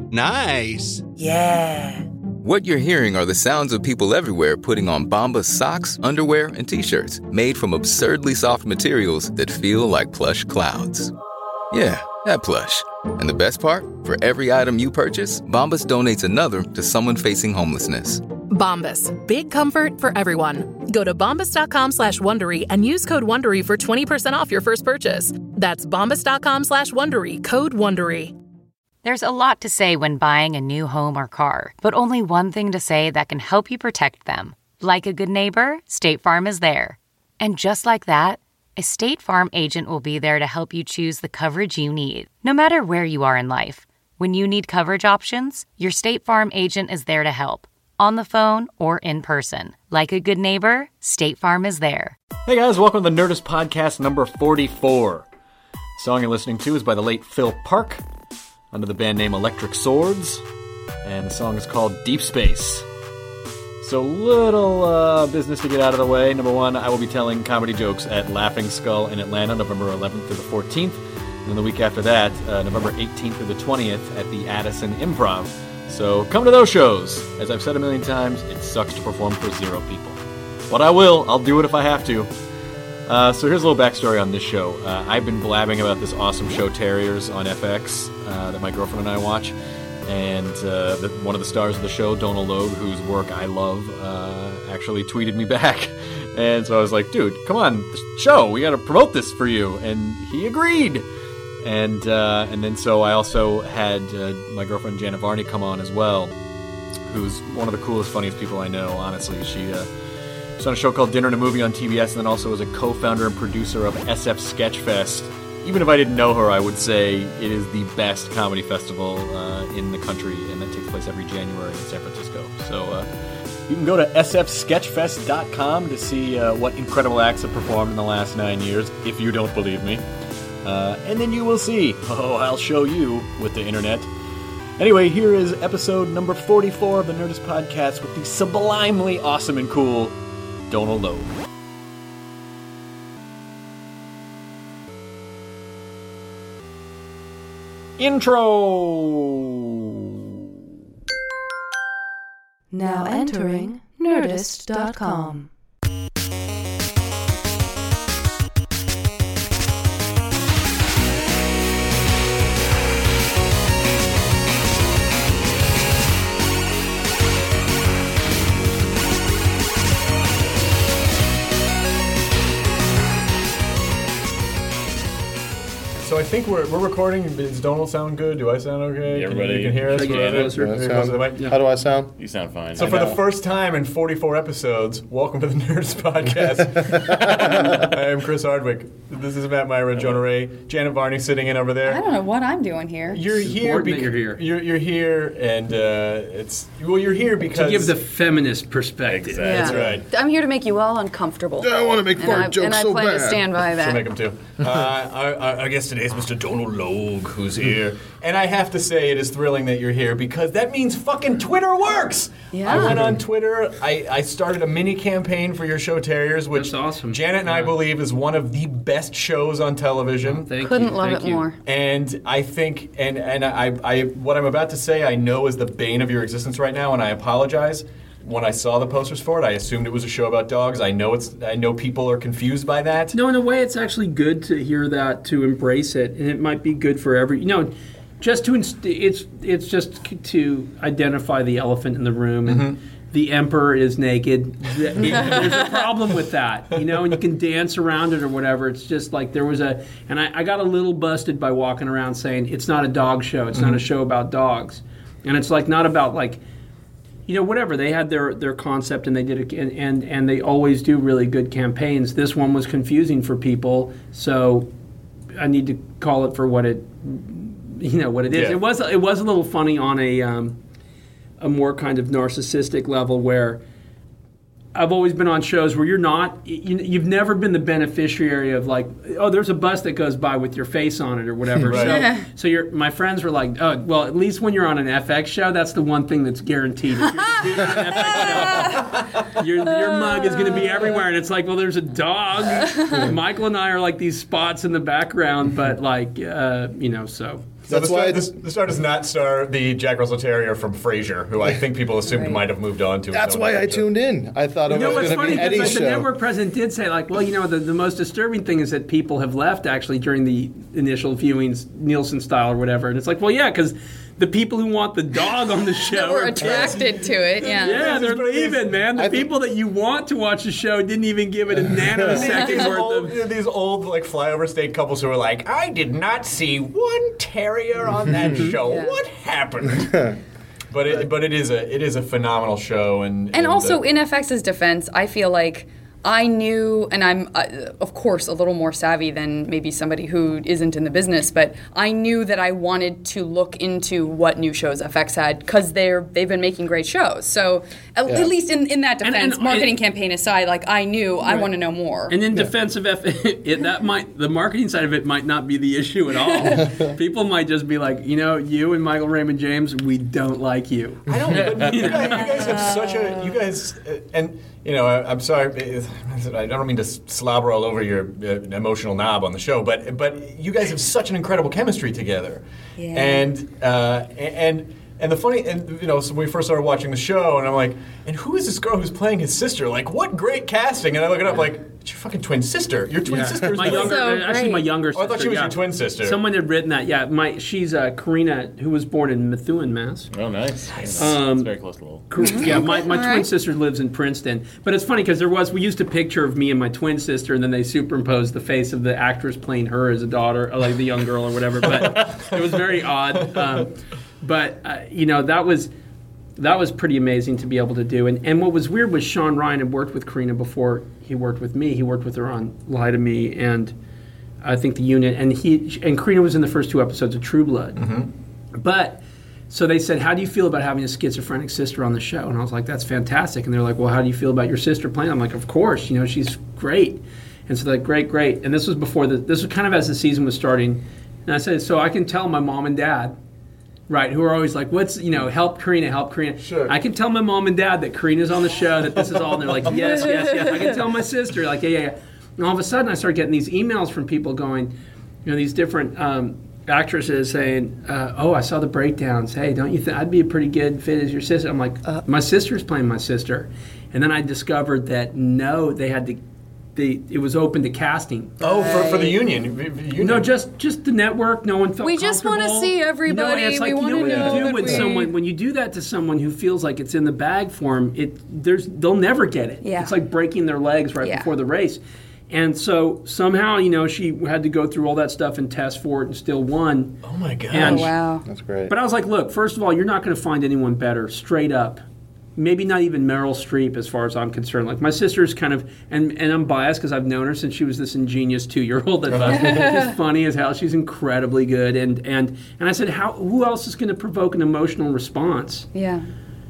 Nice. Yeah. What you're hearing are the sounds of people everywhere putting on Bombas socks, underwear, and T-shirts made from absurdly soft materials that feel like plush clouds. Yeah, that plush. And the best part? For every item you purchase, Bombas donates another to someone facing homelessness. Bombas. Big comfort for everyone. Go to bombas.com/Wondery and use code Wondery for 20% off your first purchase. That's bombas.com/Wondery, code Wondery. There's a lot to say when buying a new home or car, but only one thing to say that can help you protect them. Like a good neighbor, State Farm is there. And just like that, a State Farm agent will be there to help you choose the coverage you need, no matter where you are in life. When you need coverage options, your State Farm agent is there to help, on the phone or in person. Like a good neighbor, State Farm is there. Hey guys, welcome to the Nerdist Podcast number 44. The song you're listening to is by the late Phil Park, under the band name Electric Swords, and the song is called Deep Space. So little business to get out of the way. Number one, I will be telling comedy jokes at Laughing Skull in Atlanta, November 11th through the 14th. And then the week after that, November 18th through the 20th at the Addison Improv. So come to those shows. As I've said a million times, it sucks to perform for 0 people. But I'll do it if I have to. So here's a little backstory on this show. I've been blabbing about this awesome show, Terriers, on FX, that my girlfriend and I watch. And one of the stars of the show, Donald Logue, whose work I love, actually tweeted me back. And so I was like, dude, come on, the show, we got to promote this for you. And he agreed. And then so I also had my girlfriend Janet Varney come on as well, who's one of the coolest, funniest people I know, honestly. She's on a show called Dinner and a Movie on TBS, and then also is a co-founder and producer of SF Sketchfest. Even if I didn't know her, I would say it is the best comedy festival in the country, and that takes place every January in San Francisco. So you can go to sfsketchfest.com to see what incredible acts have performed in the last 9 years, if you don't believe me. And then you will see. Oh, I'll show you with the internet. Anyway, here is episode number 44 of the Nerdist Podcast with the sublimely awesome and cool Donald Logue. Intro! Now entering Nerdist.com. So I think we're recording. Does Donald sound good? Do I sound okay? Everybody can hear us? How do I sound? You sound fine. So for the first time in 44 episodes, welcome to the Nerdist Podcast. I am Chris Hardwick. This is Matt Myra, Jonah Ray, Janet Varney sitting in over there. I don't know what I'm doing here. You're here because you're here, and you're here because to give the feminist perspective. Yeah. That's right. I'm here to make you all uncomfortable. I want to make fart jokes so bad. And I plan to stand by that. She'll make them too. Our guest today is Mr. Donald Logue, who's here. And I have to say it is thrilling that you're here because that means fucking Twitter works! Yeah. I went on Twitter. I started a mini campaign for your show Terriers, which That's awesome. Janet and I believe is one of the best shows on television. Couldn't love it more. And I think, and I what I'm about to say I know is the bane of your existence right now, and I apologize. When I saw the posters for it, I assumed it was a show about dogs. I know people are confused by that. No, in a way, it's actually good to hear that, to embrace it, and it might be good for just to it's just to identify the elephant in the room. And the emperor is naked. There's a problem with that, and you can dance around it or whatever. It's just like there was and I got a little busted by walking around saying it's not a dog show. It's not a show about dogs, and it's like not about like. Whatever. They had their concept and they did it, and they always do really good campaigns. This one was confusing for people, so I need to call it for what it, what it is. Yeah. It was a little funny on a more kind of narcissistic level where I've always been on shows where you've never been the beneficiary of like, oh, there's a bus that goes by with your face on it or whatever. Right. So my friends were like, oh, well, at least when you're on an FX show, that's the one thing that's guaranteed. If you're on an FX show, your mug is going to be everywhere. And it's like, well, there's a dog. Michael and I are like these spots in the background, but like, so. So the star does not star the Jack Russell Terrier from Frasier, who I think people assumed might have moved on to. That's why I tuned in. I thought it was going to be Eddie's show. The network president did say, like, well, the most disturbing thing is that people have left actually during the initial viewings, Nielsen style or whatever. And it's like, well, yeah, because the people who want the dog on the show were attracted to it. Yeah, they're leaving, man. The people that you want to watch the show didn't even give it a nanosecond worth of. These old like flyover state couples who are like, I did not see one terrier on that show. Yeah. What happened? But it is a phenomenal show, and also in FX's defense, I feel like I knew, and I'm, of course, a little more savvy than maybe somebody who isn't in the business, but I knew that I wanted to look into what new shows FX had because they've been making great shows. So at least in that defense, marketing campaign aside, like I knew I want to know more. And in defense of the marketing side of it might not be the issue at all. People might just be like, you and Michael Raymond James, we don't like you. I don't. But you guys have such a and. I'm sorry. I don't mean to slobber all over your emotional knob on the show, but you guys have such an incredible chemistry together. Yeah. And the funny, so when we first started watching the show, and I'm like, and who is this girl who's playing his sister? Like, what great casting! And I look it up, like, it's your fucking twin sister. Your twin sister is my younger sister. I thought she was your twin sister. Someone had written that. Yeah, she's Karina, who was born in Methuen, Mass. Oh, nice. It's very close to Lowell. Yeah, my twin sister lives in Princeton. But it's funny because we used a picture of me and my twin sister, and then they superimposed the face of the actress playing her as a daughter, like the young girl or whatever. But it was very odd. But that was pretty amazing to be able to do. And what was weird was Sean Ryan had worked with Karina before he worked with me. He worked with her on Lie to Me and I think The Unit. And Karina was in the first 2 episodes of True Blood. Mm-hmm. But so they said, how do you feel about having a schizophrenic sister on the show? And I was like, that's fantastic. And they're like, well, how do you feel about your sister playing? I'm like, of course. she's great. And so they're like, great. And this was before this was kind of as the season was starting. And I said, so I can tell my mom and dad. Right, who are always like, help Karina. Sure. I can tell my mom and dad that Karina's on the show, that this is all, and they're like, yes. I can tell my sister, like, yeah. And all of a sudden, I started getting these emails from people going, these different actresses saying, I saw the breakdowns. Hey, don't you think I'd be a pretty good fit as your sister? I'm like, my sister's playing my sister. And then I discovered that, no, they had to... it was open to casting. Oh, for the union? No, just the network. No one felt we just want to see everybody. It's like, we want to know when you do that to someone who feels like it's in the bag for them, they'll never get it. Yeah. It's like breaking their legs right before the race. And so somehow, she had to go through all that stuff and test for it and still won. Oh my gosh. Wow. That's great. But I was like, look, first of all, you're not going to find anyone better, straight up. Maybe not even Meryl Streep as far as I'm concerned. Like my sister's kind of, and I'm biased because I've known her since she was this ingenious 2-year-old. She's funny as hell. She's incredibly good. And I said, who else is going to provoke an emotional response? Yeah.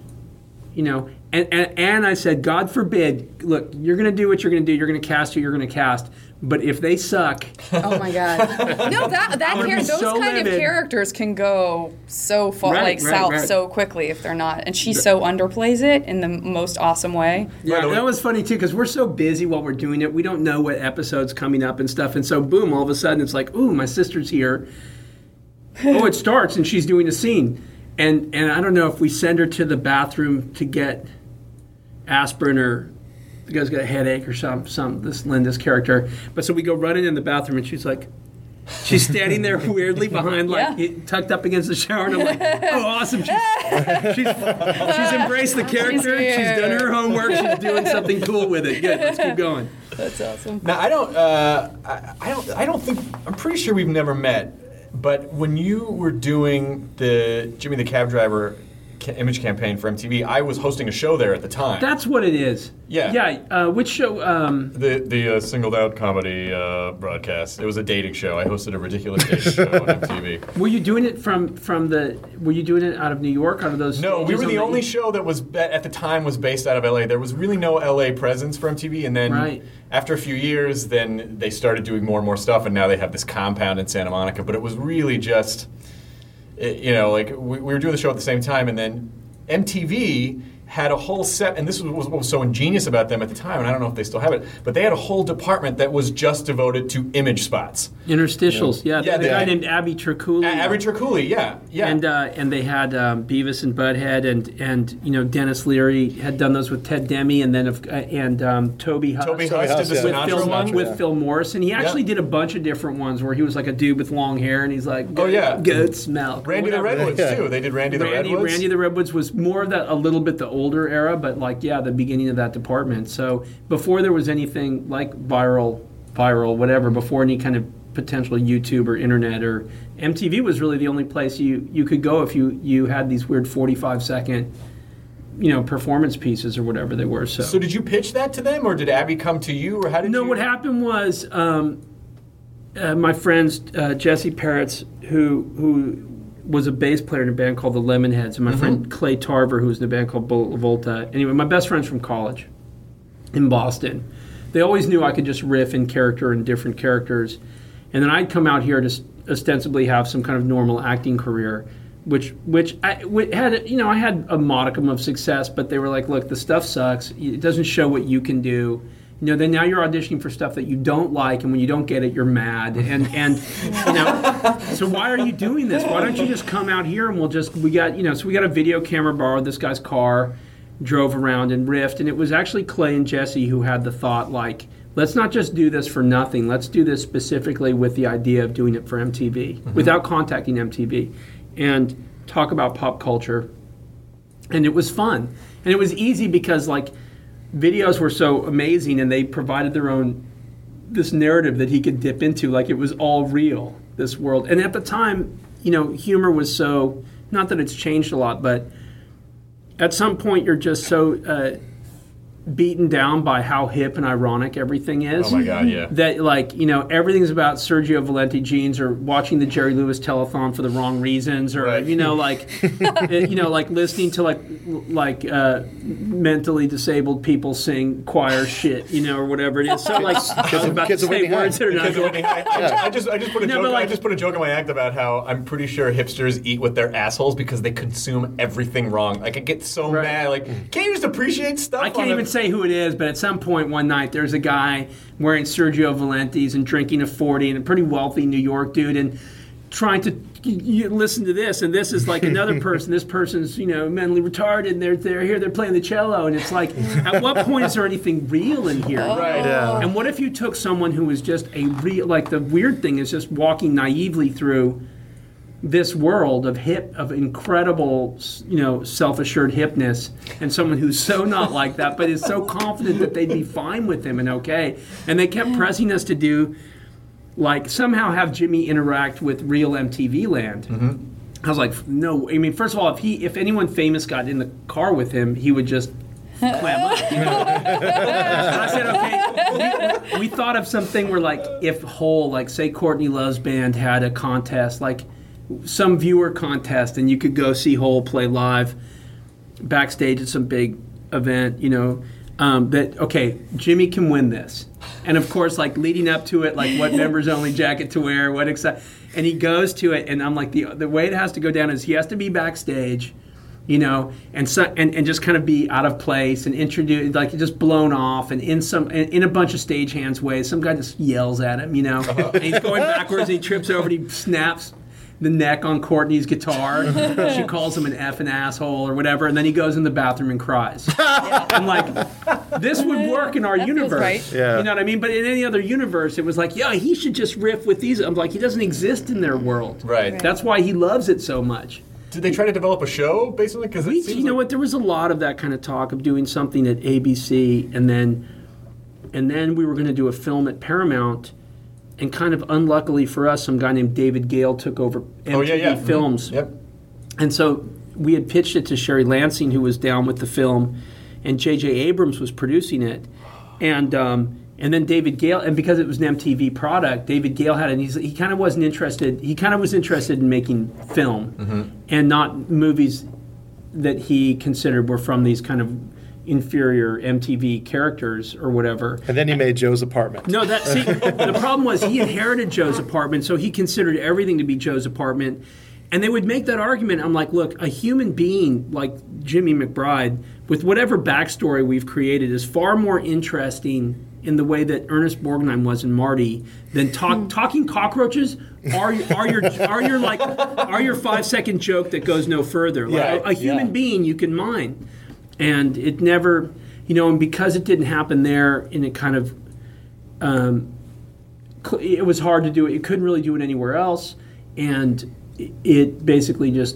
And I said, God forbid, look, you're going to do what you're going to do. You're going to cast who you're going to cast. But if they suck... Oh, my God. No, those kind of characters can go so far, south so quickly if they're not. And she so underplays it in the most awesome way. Yeah, that was funny, too, because we're so busy while we're doing it. We don't know what episode's coming up and stuff. And so, boom, all of a sudden, it's like, ooh, my sister's here. Oh, it starts, and she's doing a scene. And I don't know if we send her to the bathroom to get aspirin or... The guy's got a headache or something, this Linda's character. But so we go running in the bathroom, and she's standing there weirdly behind, tucked up against the shower, and I'm like, oh, awesome. She's embraced the character. She's done her homework. She's doing something cool with it. Good, let's keep going. That's awesome. Now, I don't think, I'm pretty sure we've never met, but when you were doing the Jimmy the Cab Driver image campaign for MTV, I was hosting a show there at the time. That's what it is. Yeah. Yeah. Which show? The Singled Out comedy broadcast. It was a dating show. I hosted a ridiculous dating show on MTV. Were you doing it Were you doing it out of New York? Out of those? No, we were the only show that was at the time was based out of LA. There was really no LA presence for MTV, and then after a few years, then they started doing more and more stuff, and now they have this compound in Santa Monica. But it was really just. We were doing the show at the same time, and then MTV had a whole set, and this was what was so ingenious about them at the time, and I don't know if they still have it, but they had a whole department that was just devoted to image spots. Interstitials, yeah. Yeah, the guy named Abby Triculi. Abby Triculi, yeah. And they had Beavis and Butthead, and Dennis Leary had done those with Ted Demme, and then Toby Huss. Toby Huss did the Sinatra one with Phil Morrison. He actually did a bunch of different ones where he was like a dude with long hair, and he's like, goat smell. Randy the Redwoods too. They did Randy the Redwoods. Randy the Redwoods was more of that, a little bit the older era, but the beginning of that department. So before there was anything like viral, whatever, before any kind of potential YouTube or internet, or MTV was really the only place you could go if you had these weird 45-second performance pieces or whatever they were. So did you pitch that to them, or did Abby come to you, or how did you? No, what happened was my friends Jesse Peretz, who was a bass player in a band called the Lemonheads, and my friend Clay Tarver, who was in a band called Volta. Anyway, my best friends from college in Boston. They always knew I could just riff in character and different characters. And then I'd come out here to ostensibly have some kind of normal acting career, which I had a modicum of success, but they were like, look, the stuff sucks. It doesn't show what you can do. Then now you're auditioning for stuff that you don't like, and when you don't get it, you're mad. And so why are you doing this? Why don't you just come out here and we got a video camera, borrowed this guy's car, drove around and riffed, and it was actually Clay and Jesse who had the thought, like, let's not just do this for nothing. Let's do this specifically with the idea of doing it for MTV, without contacting MTV, and talk about pop culture. And it was fun. And it was easy because, videos were so amazing, and they provided this narrative that he could dip into, like it was all real, this world. And at the time, humor was so, not that it's changed a lot, but at some point you're just so beaten down by how hip and ironic everything is. Oh my God, yeah. That everything's about Sergio Valenti jeans, or watching the Jerry Lewis telethon for the wrong reasons, or right. Listening to mentally disabled people sing choir shit, or whatever it is. So I'm about to say words that are not good. I just put a joke. I just put a joke in my act about how I'm pretty sure hipsters eat with their assholes because they consume everything wrong. I get so mad. Can't you just appreciate stuff? I can't even say who it is, but at some point one night there's a guy wearing Sergio Valenti's and drinking a 40, and a pretty wealthy New York dude, and trying to listen to this, and this is like another person. This person's mentally retarded, and they're playing the cello, and it's like, at what point is there anything real in here? Right. Yeah. And what if you took someone who was just a real, the weird thing is just walking naively through this world of incredible, self-assured hipness, and someone who's so not like that, but is so confident that they'd be fine with him and okay. And they kept pressing us to do, somehow have Jimmy interact with real MTV land. I was like, no. I mean, first of all, if anyone famous got in the car with him, he would just clam up. And I said, okay, we thought of something where, if Hole, say Courtney Love's band had a contest, some viewer contest, and you could go see Hole play live backstage at some big event, Jimmy can win this. And of course, leading up to it, what members only jacket to wear, and he goes to it, and I'm like, the way it has to go down is he has to be backstage, and just kind of be out of place and introduce, just blown off, and in a bunch of stagehands ways, some guy just yells at him, and he's going backwards, and he trips over, and he snaps the neck on Courtney's guitar. She calls him an effing asshole or whatever, and then he goes in the bathroom and cries. I'm like, this would work in our universe. Right. Yeah. You know what I mean? But in any other universe, it was he should just riff with these. I'm like, he doesn't exist in their world. Right. That's why he loves it so much. Did they try to develop a show, basically? Because what? There was a lot of that kind of talk of doing something at ABC, and then we were going to do a film at Paramount. And kind of unluckily for us, some guy named David Gale took over MTV Films. Yep. And so we had pitched it to Sherry Lansing, who was down with the film, and J.J. Abrams was producing it. And then David Gale, and because it was an MTV product, David Gale had it, and he kind of wasn't interested. He kind of was interested in making film and not movies that he considered were from these kind of inferior MTV characters or whatever. And then he made Joe's Apartment. No, the problem was he inherited Joe's Apartment, so he considered everything to be Joe's Apartment. And they would make that argument. I'm like, look, a human being like Jimmy McBride, with whatever backstory we've created, is far more interesting in the way that Ernest Borgnine was in Marty than talking cockroaches are your 5-second joke that goes no further. Like a human being you can mine, and it never, and because it didn't happen there, and it kind of, it was hard to do it. You couldn't really do it anywhere else, and it basically just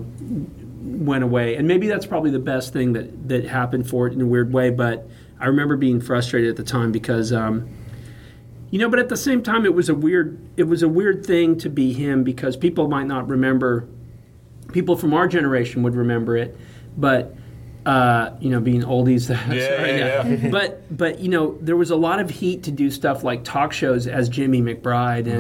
went away. And maybe that's probably the best thing that happened for it in a weird way. But I remember being frustrated at the time because, but at the same time, it was a weird thing to be him, because people might not remember. People from our generation would remember it, but being oldies. But there was a lot of heat to do stuff like talk shows as Jimmy McBride,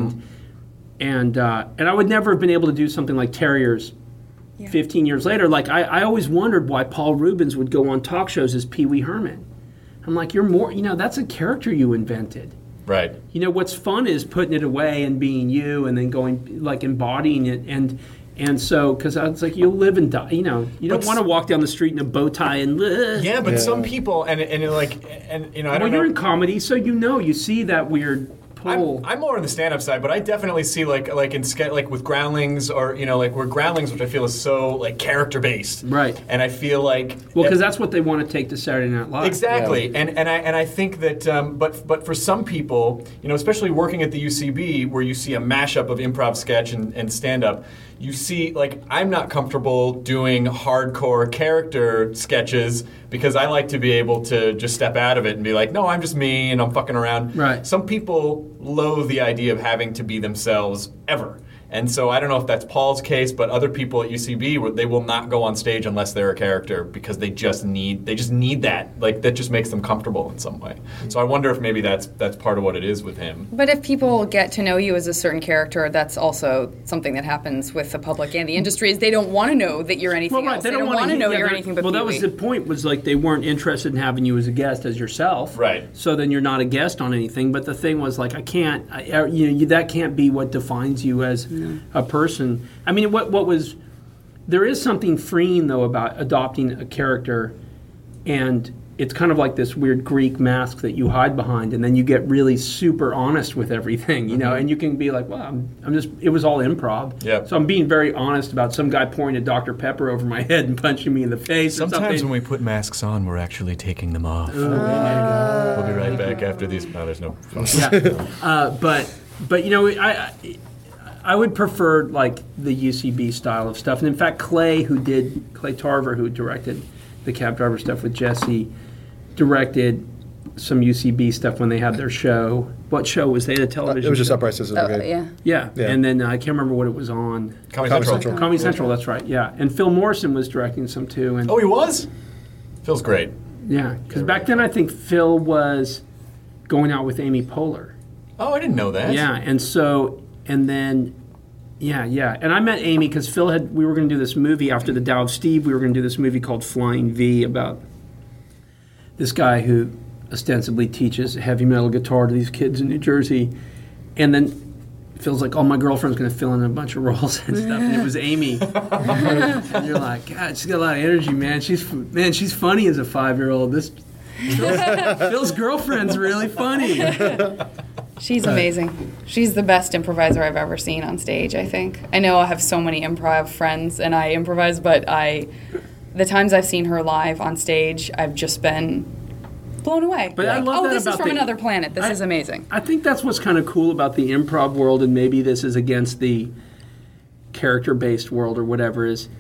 and I would never have been able to do something like Terriers 15 years later. Like I always wondered why Paul Rubens would go on talk shows as Pee Wee Herman. I'm like, you're more, that's a character you invented. Right. What's fun is putting it away and being you, and then going, like, embodying it. And so, because I was like, you'll live and die. You don't want to walk down the street in a bow tie and. Yeah, but some people, I don't know. Well, you're in comedy, so you see that weird pull. I'm more on the stand-up side, but I definitely see like with Groundlings, or where Groundlings, which I feel is so like character-based. Right. And I feel like because that's what they want to take to Saturday Night Live. Exactly. Yeah. And I think that but for some people, especially working at the UCB, where you see a mashup of improv, sketch, and stand-up. You see, like, I'm not comfortable doing hardcore character sketches because I like to be able to just step out of it and be like, no, I'm just me and I'm fucking around. Right. Some people loathe the idea of having to be themselves ever. And so I don't know if that's Paul's case, but other people at UCB, they will not go on stage unless they're a character because they just need that. Like, that just makes them comfortable in some way. So I wonder if maybe that's part of what it is with him. But if people get to know you as a certain character, that's also something that happens with the public and the industry, is they don't want to know that you're anything else. They don't want to know you're anything but Well, that was the point, was like they weren't interested in having you as a guest as yourself. Right. So then you're not a guest on anything. But the thing was, like, that can't be what defines you as a person. I mean, there is something freeing, though, about adopting a character, and it's kind of like this weird Greek mask that you hide behind, and then you get really super honest with everything, and you can be like, well, it was all improv. Yeah. So I'm being very honest about some guy pouring a Dr. Pepper over my head and punching me in the face. Sometimes when we put masks on, we're actually taking them off. We'll be right back after these. No, there's no. Yeah. But I would prefer, like, the UCB style of stuff. And in fact, Clay Tarver, who directed the cab driver stuff with Jesse, directed some UCB stuff when they had their show. What show was they? The television It was just show? Upright Citizens Brigade. Yeah. And then I can't remember what it was on. Comedy Central. Comedy Central, that's right, yeah. And Phil Morrison was directing some, too. And, oh, he was? Phil's great. Yeah, because back then I think Phil was going out with Amy Poehler. Oh, I didn't know that. Yeah, and then, and I met Amy because we were going to do this movie after the Tao of Steve. We were going to do this movie called Flying V about this guy who ostensibly teaches heavy metal guitar to these kids in New Jersey. And then Phil's like, oh, my girlfriend's going to fill in a bunch of roles and stuff. And it was Amy. And you're like, God, she's got a lot of energy, man. She's funny as a 5-year-old. Phil's girlfriend's really funny. She's amazing. She's the best improviser I've ever seen on stage, I think. I know I have so many improv friends and I improvise, but the times I've seen her live on stage, I've just been blown away. But I love that this about is from another planet. This is amazing. I think that's what's kind of cool about the improv world, and maybe this is against the character-based world or whatever, is,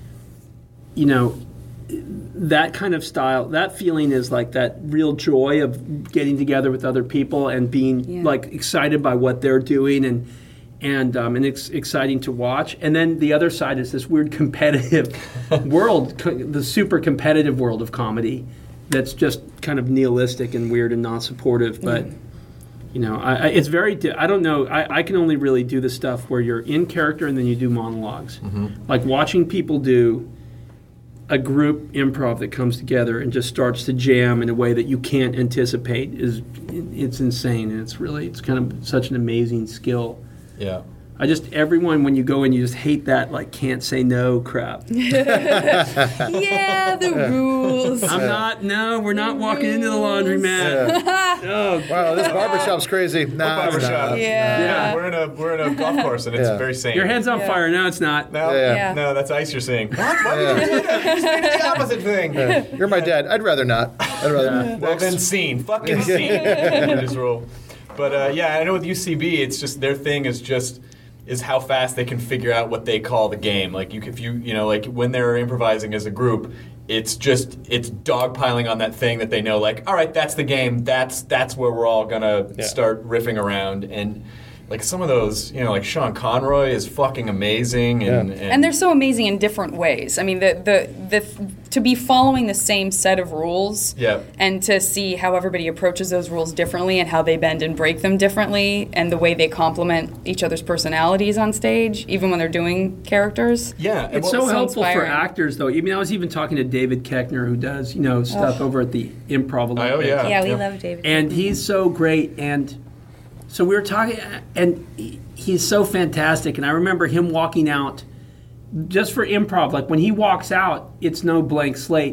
that kind of style, that feeling is like that real joy of getting together with other people and being like excited by what they're doing and it's exciting to watch. And then the other side is this weird competitive world, the super competitive world of comedy that's just kind of nihilistic and weird and non-supportive. But, it's very, I don't know, I can only really do the stuff where you're in character and then you do monologues. Mm-hmm. Like watching people do a group improv that comes together and just starts to jam in a way that you can't anticipate it's insane, and it's kind of such an amazing skill. Yeah. everyone, when you go in, you just hate that, like, can't say no crap. Yeah, the rules. We're not walking into the laundromat. Oh, wow, this barbershop's crazy. Nah, it's barbershop. not. Yeah. We're in a golf course, and it's very sane. your head's on fire. No, it's not. No, Yeah. no, that's ice you're seeing. What? Why would you do that? You just made it the opposite thing. You're my dad. I'd rather not. Well, then scene. Fucking scene. Just roll. But I know with UCB, it's just their thing is how fast they can figure out what they call the game. Like if you like when they're improvising as a group, it's dogpiling on that thing that they know. Like, all right, that's the game. That's where we're all gonna start riffing around. And like some of those, like Sean Conroy is fucking amazing, and they're so amazing in different ways. I mean, the to be following the same set of rules, and to see how everybody approaches those rules differently and how they bend and break them differently, and the way they complement each other's personalities on stage, even when they're doing characters. Yeah, it's so helpful for actors, though. I mean, I was even talking to David Koechner, who does stuff over at the Improv Olympic. Oh yeah, yeah, we love David. And he's so great, and so we were talking, and he's so fantastic. And I remember him walking out just for improv. Like when he walks out, it's no blank slate.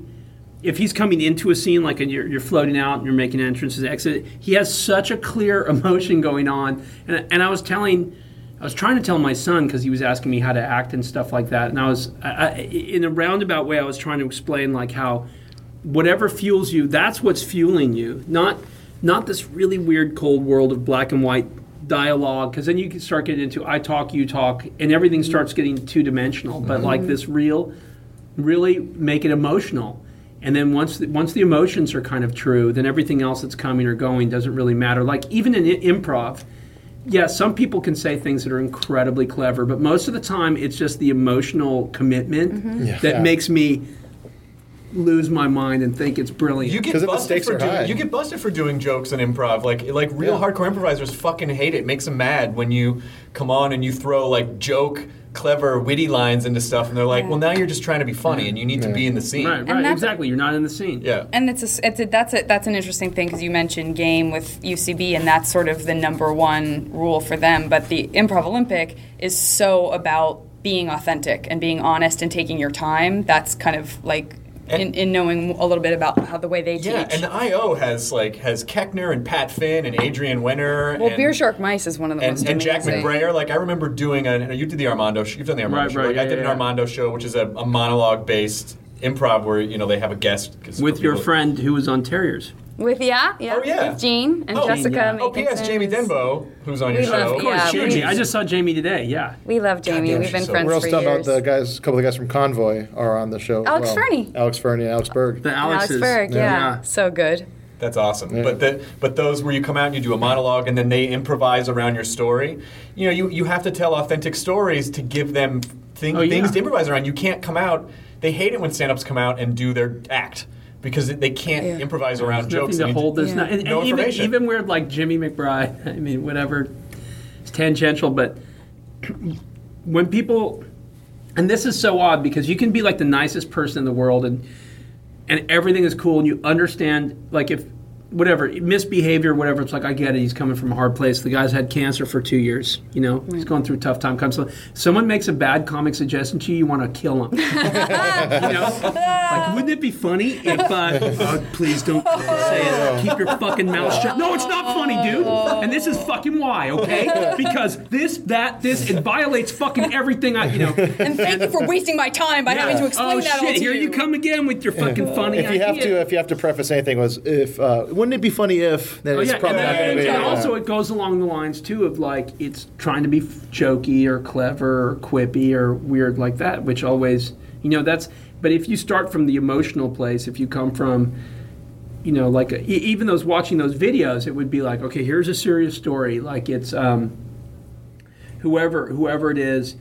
If he's coming into a scene, like you're floating out and you're making entrances, exit, he has such a clear emotion going on. And I was trying to tell my son, because he was asking me how to act and stuff like that. And I was, in a roundabout way, I was trying to explain like how whatever fuels you, that's what's fueling you, not this really weird cold world of black and white dialogue, because then you can start getting into I talk, you talk, and everything starts getting two-dimensional. But like this really make it emotional. And then once the emotions are kind of true, then everything else that's coming or going doesn't really matter. Like even in improv, some people can say things that are incredibly clever, but most of the time it's just the emotional commitment that makes me lose my mind and think it's brilliant. You get busted for doing jokes in improv. Like real hardcore improvisers fucking hate it. It makes them mad when you come on and you throw like clever, witty lines into stuff, and they're like, well, now you're just trying to be funny, and you need to be in the scene. Right, exactly. You're not in the scene. Yeah. And that's an interesting thing, because you mentioned game with UCB, and that's sort of the number one rule for them. But the Improv Olympic is so about being authentic and being honest and taking your time. That's kind of like in knowing a little bit about how the way they teach. Yeah, and the I.O. has Koechner and Pat Finn and Adrian Wenner. Well, Beer Shark Mice is one of the most amazing. And Jack McBrayer. Like I remember doing you did the Armando show. You've done the Armando show. Right, I did an Armando show, which is a monologue-based improv where they have a guest. With your friend who was on Terriers. With with Jean and Jessica. P.S. Jamie Denbo, who's on your show. Of course, Jamie. I just saw Jamie today. Yeah, we love Jamie. We've been friends we're for also years. About a couple of the guys from Convoy are on the show. Alex Fernie and Alex Berg. The Alexes. Alex Berg, yeah, so good. That's awesome. Yeah. But those where you come out and you do a monologue and then they improvise around your story. You have to tell authentic stories to give them things to improvise around. You can't come out. They hate it when stand-ups come out and do their act, because they can't improvise around jokes. Nothing to hold this. No information. Even weird like Jimmy McBride. I mean, whatever. It's tangential, but when people, and this is so odd because you can be like the nicest person in the world and everything is cool and you understand, like if whatever misbehavior, whatever, it's like I get it. He's coming from a hard place. The guy's had cancer for 2 years. He's going through a tough time. Someone makes a bad comic suggestion to you, you want to kill him. Like, wouldn't it be funny if please don't say it. Keep your fucking mouth shut. No, it's not funny, dude. And this is fucking why, okay? Because this, it violates fucking everything And thank you for wasting my time by having to explain that all to you. Here you come again with your fucking funny If you have to preface anything, wouldn't it be funny if? Then it's probably not going to be. And also, it goes along the lines too of like it's trying to be jokey or clever or quippy or weird like that, which always that's. But if you start from the emotional place, if you come from, like even those watching those videos, it would be like, okay, here's a serious story, like it's whoever it is,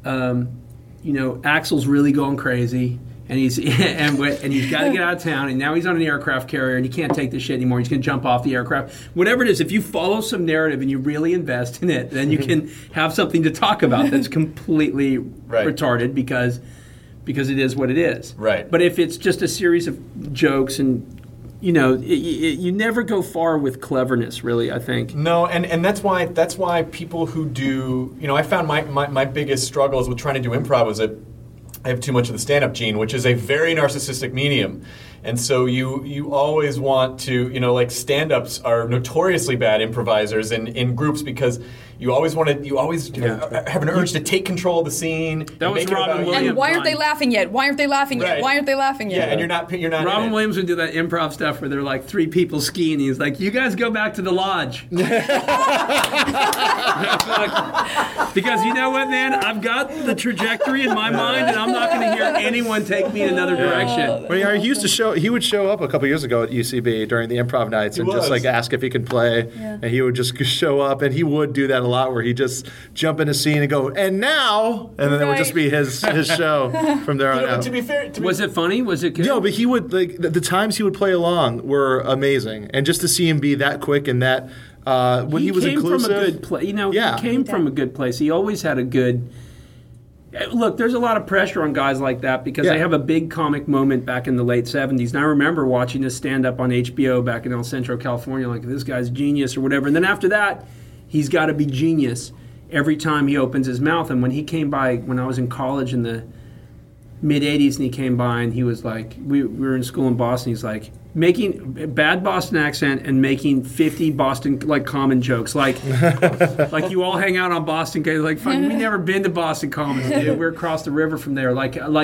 Axel's really going crazy. And he's and he's got to get out of town, and now he's on an aircraft carrier, and he can't take this shit anymore. He's going to jump off the aircraft. Whatever it is, if you follow some narrative and you really invest in it, then you can have something to talk about that's completely retarded because it is what it is. Right. But if it's just a series of jokes and you never go far with cleverness, really, I think. No, and that's why people who do, I found my biggest struggles with trying to do improv was that I have too much of the stand-up gene, which is a very narcissistic medium. And so you always want to, like stand-ups are notoriously bad improvisers in groups because you always have an urge to take control of the scene. That was Robin Williams. And why aren't they laughing yet? Why aren't they laughing yet? Why aren't they laughing yet? Yeah, and you're not. Robin Williams would do that improv stuff where there are like 3 people skiing. He's like, "You guys go back to the lodge." Because you know what, man? I've got the trajectory in my mind, and I'm not going to hear anyone take me in another direction. Well, he would show up a couple years ago at UCB during the improv nights and just like ask if he could play, and he would just show up, and he would do that a lot, where he'd just jump in a scene and go, "And now," and then it would just be his show from there on out. To be fair, was it funny? Was it good? No, but he would the times he would play along were amazing, and just to see him be that quick and that when he was inclusive. From a good place. He came from a good place. He always had a good. Look, there's a lot of pressure on guys like that because they have a big comic moment back in the late 70s. And I remember watching this stand-up on HBO back in El Centro, California, like, this guy's genius or whatever. And then after that, he's got to be genius every time he opens his mouth. And when he came by, when I was in college in the mid-'80s, and he came by and he was like, we were in school in Boston, he's like, making a bad Boston accent and making 50 Boston like common jokes, like you all hang out on Boston guys, like fucking we never been to Boston Commons, dude. We're across the river from there,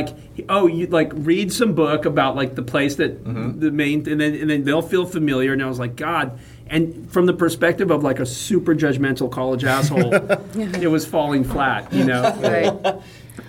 you like read some book about like the place that the main, and then they'll feel familiar. And I was like, God. And from the perspective of like a super judgmental college asshole, it was falling flat, Right.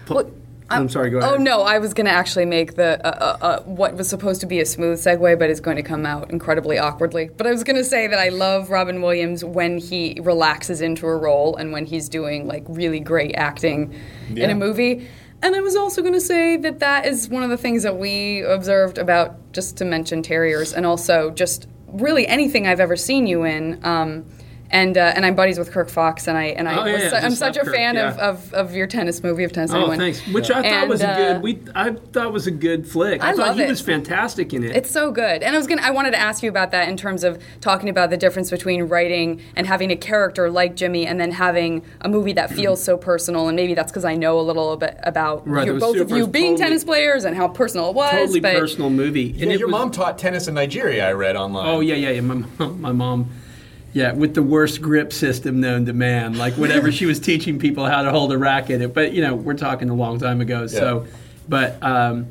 I'm sorry, go ahead. Oh, no, I was going to actually make the what was supposed to be a smooth segue, but is going to come out incredibly awkwardly. But I was going to say that I love Robin Williams when he relaxes into a role and when he's doing, like, really great acting in a movie. And I was also going to say that is one of the things that we observed about, just to mention Terriers, and also just really anything I've ever seen you in. And I'm buddies with Kirk Fox, and I'm such a fan of your tennis movie of Tennis. Oh, thanks. Which I thought was a good. I thought was a good flick. I thought he was fantastic in it. It's so good. And I wanted to ask you about that in terms of talking about the difference between writing and having a character like Jimmy, and then having a movie that feels so personal. And maybe that's because I know a little bit about both of you being tennis players and how personal it was. Totally personal movie. And your mom taught tennis in Nigeria, I read online. Oh yeah. My mom. Yeah, with the worst grip system known to man, like whatever she was teaching people how to hold a racket. But we're talking a long time ago. So, but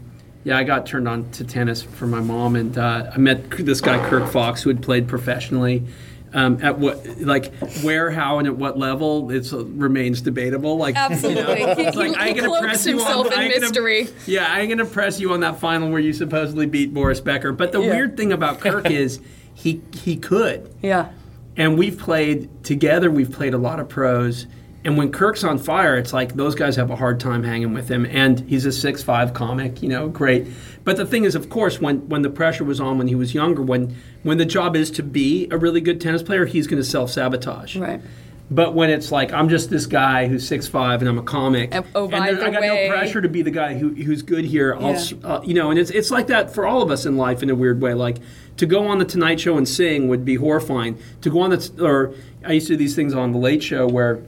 I got turned on to tennis from my mom, and I met this guy Kirk Fox, who had played professionally. At what, like, where, how, and at what level, it remains debatable. Like, absolutely, he cloaks himself in mystery. I ain't gonna press you on that final where you supposedly beat Boris Becker. But the weird thing about Kirk is he could. Yeah. And we've played together. We've played a lot of pros. And when Kirk's on fire, it's like those guys have a hard time hanging with him. And he's a 6'5" comic, great. But the thing is, of course, when the pressure was on when he was younger, when the job is to be a really good tennis player, he's going to self-sabotage. Right. But when it's like, I'm just this guy who's 6'5" and I'm a comic, I got no pressure to be the guy who's good here. And it's like that for all of us in life in a weird way. Like, to go on the Tonight Show and sing would be horrifying. To go on or I used to do these things on the Late Show where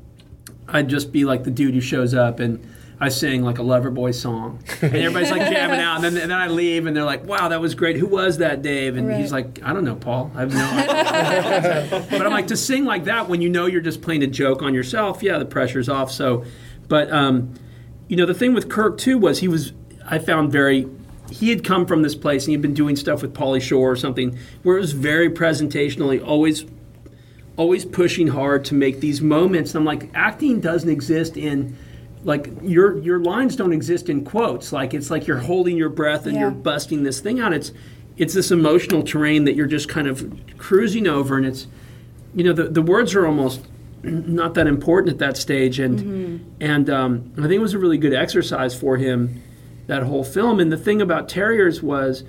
I'd just be like the dude who shows up and I sing like a Loverboy song, and everybody's like jamming out, and then I leave, and they're like, "Wow, that was great. Who was that, Dave?" And he's like, "I don't know, Paul. I have no idea." But I'm like, to sing like that when you're just playing a joke on yourself, the pressure's off. So, but the thing with Kirk too was I found he had come from this place and he'd been doing stuff with Pauly Shore or something where it was very presentationally, always pushing hard to make these moments. And I'm like, acting doesn't exist in, like, your lines don't exist in quotes. Like, it's like you're holding your breath and you're busting this thing out. It's this emotional terrain that you're just kind of cruising over, and it's, the words are almost not that important at that stage. And I think it was a really good exercise for him, that whole film. And the thing about Terriers was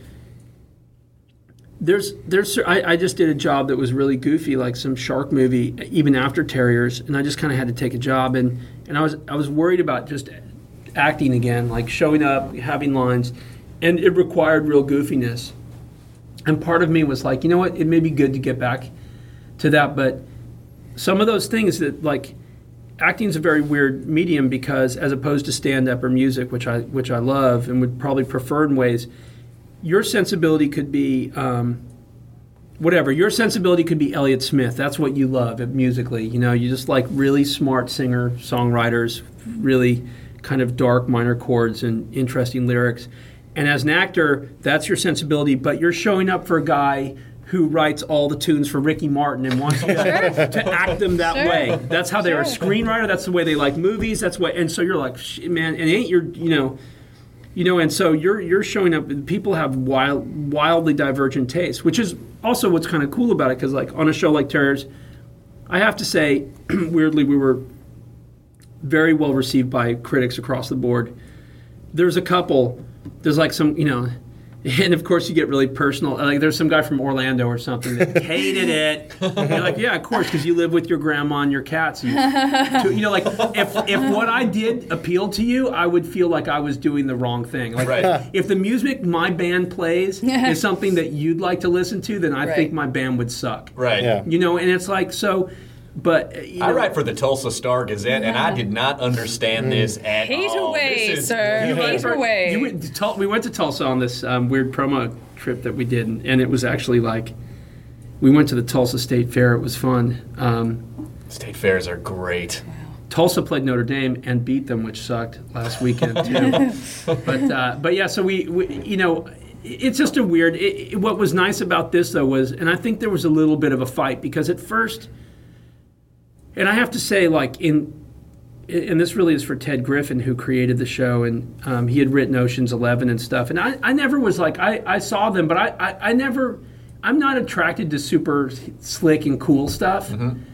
I just did a job that was really goofy, like some shark movie, even after Terriers, and I just kind of had to take a job, and I was worried about just acting again, like showing up, having lines, and it required real goofiness. And part of me was like, you know what, it may be good to get back to that, but some of those things that, like, acting is a very weird medium because as opposed to stand-up or music, which I love and would probably prefer in ways, your sensibility could be whatever. Your sensibility could be Elliott Smith. That's what you love musically. You know, you just like really smart singer-songwriters, really kind of dark minor chords and interesting lyrics. And as an actor, that's your sensibility, but you're showing up for a guy who writes all the tunes for Ricky Martin and wants you to act them that way. That's how they're a screenwriter. That's the way they like movies. That's what. And so you're like, man, and ain't your, and so you're showing up. People have wildly divergent tastes, which is also what's kind of cool about it. Because like on a show like Terriers, I have to say, weirdly, we were very well received by critics across the board. There's a couple. There's like some, and of course you get really personal. Like there's some guy from Orlando or something that hated it. And you're like, yeah, of course, because you live with your grandma and your cats. Like if what I did appealed to you, I would feel like I was doing the wrong thing. Like if the music my band plays is something that you'd like to listen to, then I think my band would suck. Right. Yeah. And it's like so. But I write for the Tulsa Star Gazette, and I did not understand this at Hate all. away, sir. Hate away. We went to Tulsa on this weird promo trip that we did, and it was actually like we went to the Tulsa State Fair. It was fun. State fairs are great. Tulsa played Notre Dame and beat them, which sucked last weekend too. But yeah, so we it's just a weird. What was nice about this though was, and I think there was a little bit of a fight because at first. And I have to say, like, and this really is for Ted Griffin, who created the show, and he had written Ocean's 11 and stuff. And I never was like, I saw them, but I never, I'm not attracted to super slick and cool stuff.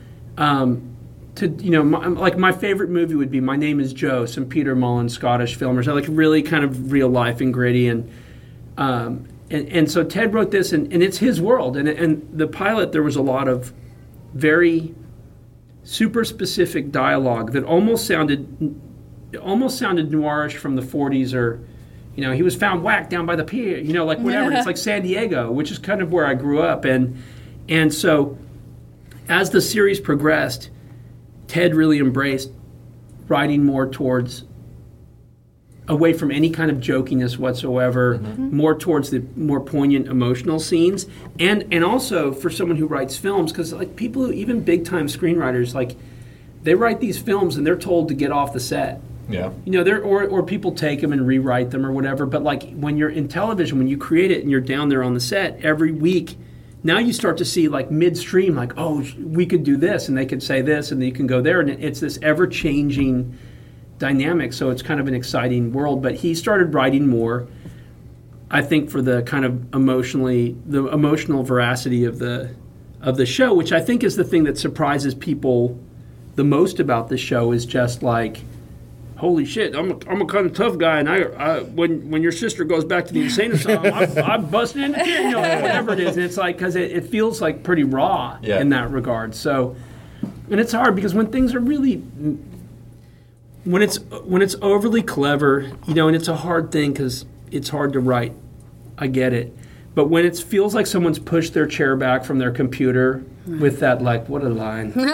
Mm-hmm. My favorite movie would be My Name is Joe, some Peter Mullen Scottish filmers. I like really kind of real life and gritty. And so Ted wrote this, and it's his world. And the pilot, there was a lot of very super specific dialogue that almost sounded noirish from the 40s, or he was found whacked down by the pier, like whatever. It's like San Diego, which is kind of where I grew up, and so as the series progressed, Ted really embraced writing more towards away from any kind of jokiness whatsoever, more towards the more poignant emotional scenes, and also for someone who writes films, because like people who, even big time screenwriters, like they write these films and they're told to get off the set. Yeah. Or people take them and rewrite them or whatever. But like when you're in television, when you create it and you're down there on the set every week, now you start to see like midstream, like, oh, we could do this and they could say this and you can go there, and it's this ever changing dynamic, so it's kind of an exciting world. But he started writing more, I think, for the kind of emotional veracity of the show, which I think is the thing that surprises people the most about the show. Is just like, holy shit, I'm a kind of tough guy, and I when your sister goes back to the insane asylum, I'm busting in the kid, whatever it is. And it's like, because it feels like pretty raw in that regard. So, and it's hard because when things are really when it's overly clever, and it's a hard thing because it's hard to write. I get it. But when it feels like someone's pushed their chair back from their computer with that, like, what a line. And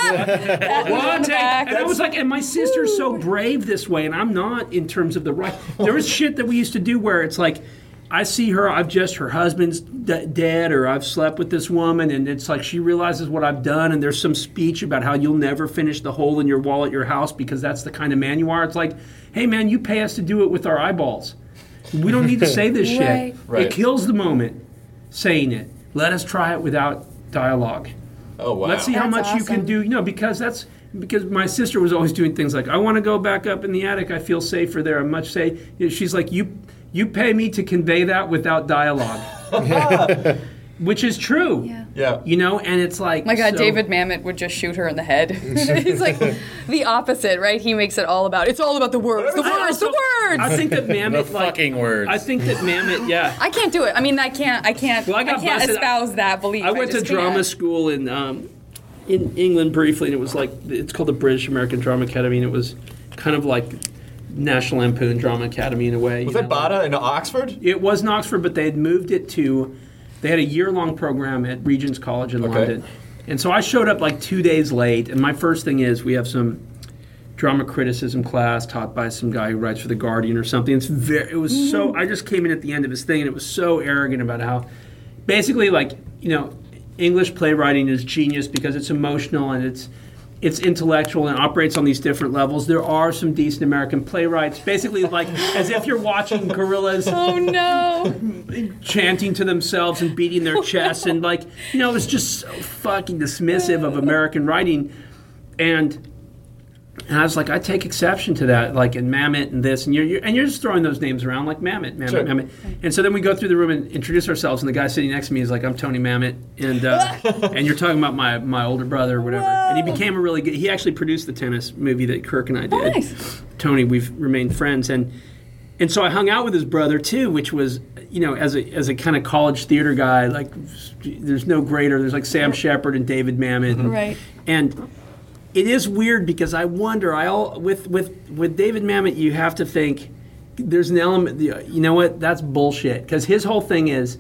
I was like, and my sister's so brave this way, and I'm not in terms of the right. There was shit that we used to do where it's like, I see her, her husband's dead, or I've slept with this woman, and it's like she realizes what I've done, and there's some speech about how you'll never finish the hole in your wall at your house because that's the kind of man you are. It's like, hey man, you pay us to do it with our eyeballs. We don't need to say this shit. Right. It kills the moment saying it. Let us try it without dialogue. Oh wow. Let's see how much you can do. Because my sister was always doing things like, I want to go back up in the attic. I feel safer there. She's like, you pay me to convey that without dialogue. Which is true. Yeah. And it's like... My God, David Mamet would just shoot her in the head. He's like the opposite, right? He makes it all about... It's all about the words. The words! I think that Mamet... the fucking words. I think that Mamet, yeah. I can't do it. I mean, I can't espouse that belief. I went to drama school in England briefly, and it was like... It's called the British American Drama Academy, and it was kind of like... National Lampoon Drama Academy in a way. Was that Bada in Oxford? It was in Oxford, but they had moved it to They had a year-long program at Regent's College in London. And so I showed up like 2 days late, and my first thing is we have some drama criticism class taught by some guy who writes for The Guardian or something. It was so, I just came in at the end of his thing, and it was so arrogant about how, basically, like, you know, English playwriting is genius because it's emotional and it's intellectual and operates on these different levels. There are some decent American playwrights, basically like as if you're watching gorillas chanting to themselves and beating their chests, and like, you know, it's just so fucking dismissive of American writing. And I was like, I take exception to that, like in Mamet and this, and you're just throwing those names around like Mamet. And so then we go through the room and introduce ourselves, and the guy sitting next to me is like, I'm Tony Mamet, and you're talking about my older brother or whatever. Whoa. And he became a really good. He actually produced the tennis movie that Kirk and I did. Oh, nice. Tony, we've remained friends, and so I hung out with his brother too, which was, you know, as a kind of college theater guy, like there's no greater. There's like Sam Shepard and David Mamet, and it is weird because I wonder. With David Mamet, you have to think there's an element. You know what? That's bullshit. Because his whole thing is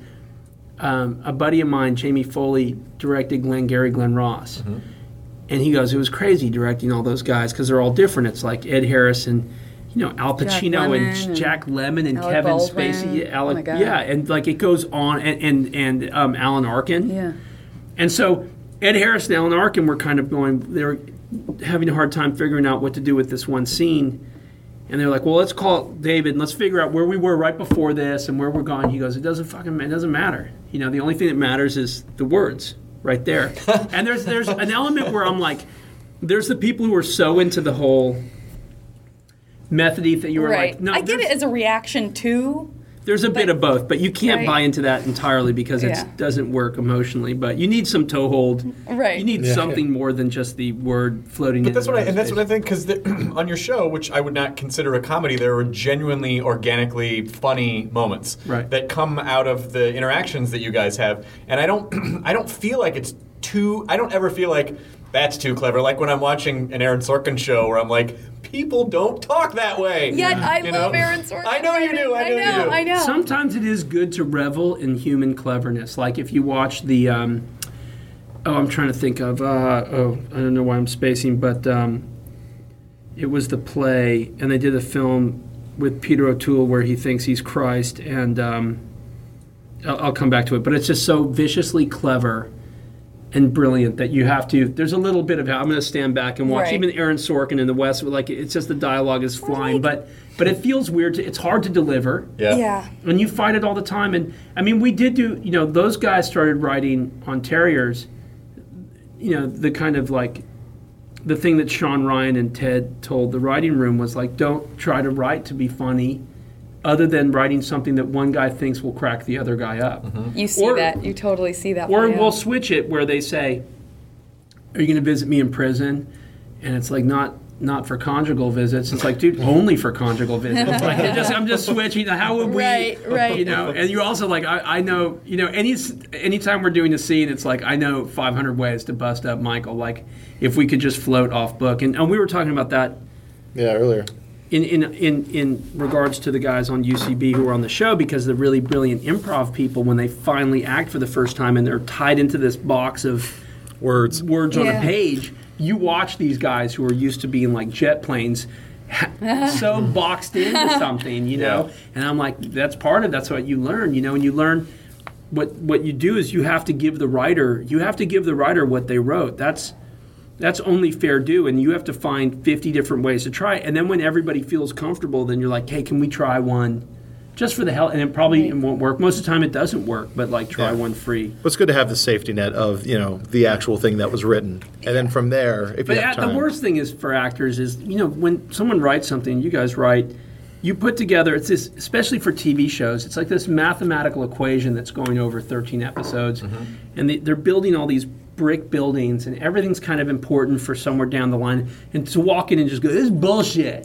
a buddy of mine, Jamie Foley, directed Glenn Ross, and he goes, it was crazy directing all those guys because they're all different. It's like Ed Harris and, you know, Al Pacino and Jack Lemmon and Kevin Baldwin. Spacey, and like it goes on, and Alan Arkin, and so Ed Harris and Alan Arkin were kind of going. They were having a hard time figuring out what to do with this one scene, and they're like, well, let's call David and let's figure out where we were right before this and where we're going. He goes, it doesn't matter. You know, the only thing that matters is the words right there. And there's an element where I'm like, there's the people who are so into the whole methody that you were like, no, I get it as a reaction to. There's a bit of both, but you can't buy into that entirely because it doesn't work emotionally. But you need some toehold. Right. You need something more than just the word floating. But that's what I think, because on your show, which I would not consider a comedy, there are genuinely organically funny moments that come out of the interactions that you guys have, and I don't feel like it's too. I don't ever feel like that's too clever. Like when I'm watching an Aaron Sorkin show, where I'm like, people don't talk that way. Yet I love Aaron Sorkin. I know you do. I know. Sometimes it is good to revel in human cleverness. Like if you watch the, I'm trying to think of, I don't know why I'm spacing, but it was the play, and they did a film with Peter O'Toole where he thinks he's Christ, and I'll come back to it. But it's just so viciously clever and brilliant that you have to. There's a little bit of I'm going to stand back and watch. Even Aaron Sorkin in the West, like it's just the dialogue is flying, but it feels weird. It's hard to deliver. Yeah. And you fight it all the time. And I mean, we did do. You know, those guys started writing on Terriers. You know, the kind of like the thing that Sean Ryan and Ted told the writing room was like, don't try to write to be funny, other than writing something that one guy thinks will crack the other guy up. You see that. You totally see that. Or we'll switch it where they say, are you going to visit me in prison? And it's like, not for conjugal visits. It's like, dude, only for conjugal visits. Like, I'm just switching. How would we? Right. You know, and you also like, I know, you know, anytime we're doing a scene, it's like, I know 500 ways to bust up Michael. Like, if we could just float off book. And we were talking about that. Yeah, earlier. In regards to the guys on UCB who were on the show, because the really brilliant improv people, when they finally act for the first time and they're tied into this box of words on a page, you watch these guys who are used to being like jet planes so boxed into something, you know? And I'm like, that's what you learn, you know? And you learn what you do is you have to give the writer what they wrote. That's only fair due, and you have to find 50 different ways to try it. And then when everybody feels comfortable, then you're like, hey, can we try one just for the hell? And it probably won't work. Most of the time it doesn't work, but like try one free. Well, it's good to have the safety net of, you know, the actual thing that was written. And then from there, if you have time. The worst thing is for actors is, you know, when someone writes something, you guys write, you put together, it's this, especially for TV shows, it's like this mathematical equation that's going over 13 episodes. And they're building all these brick buildings, and everything's kind of important for somewhere down the line. And to walk in and just go, this is bullshit.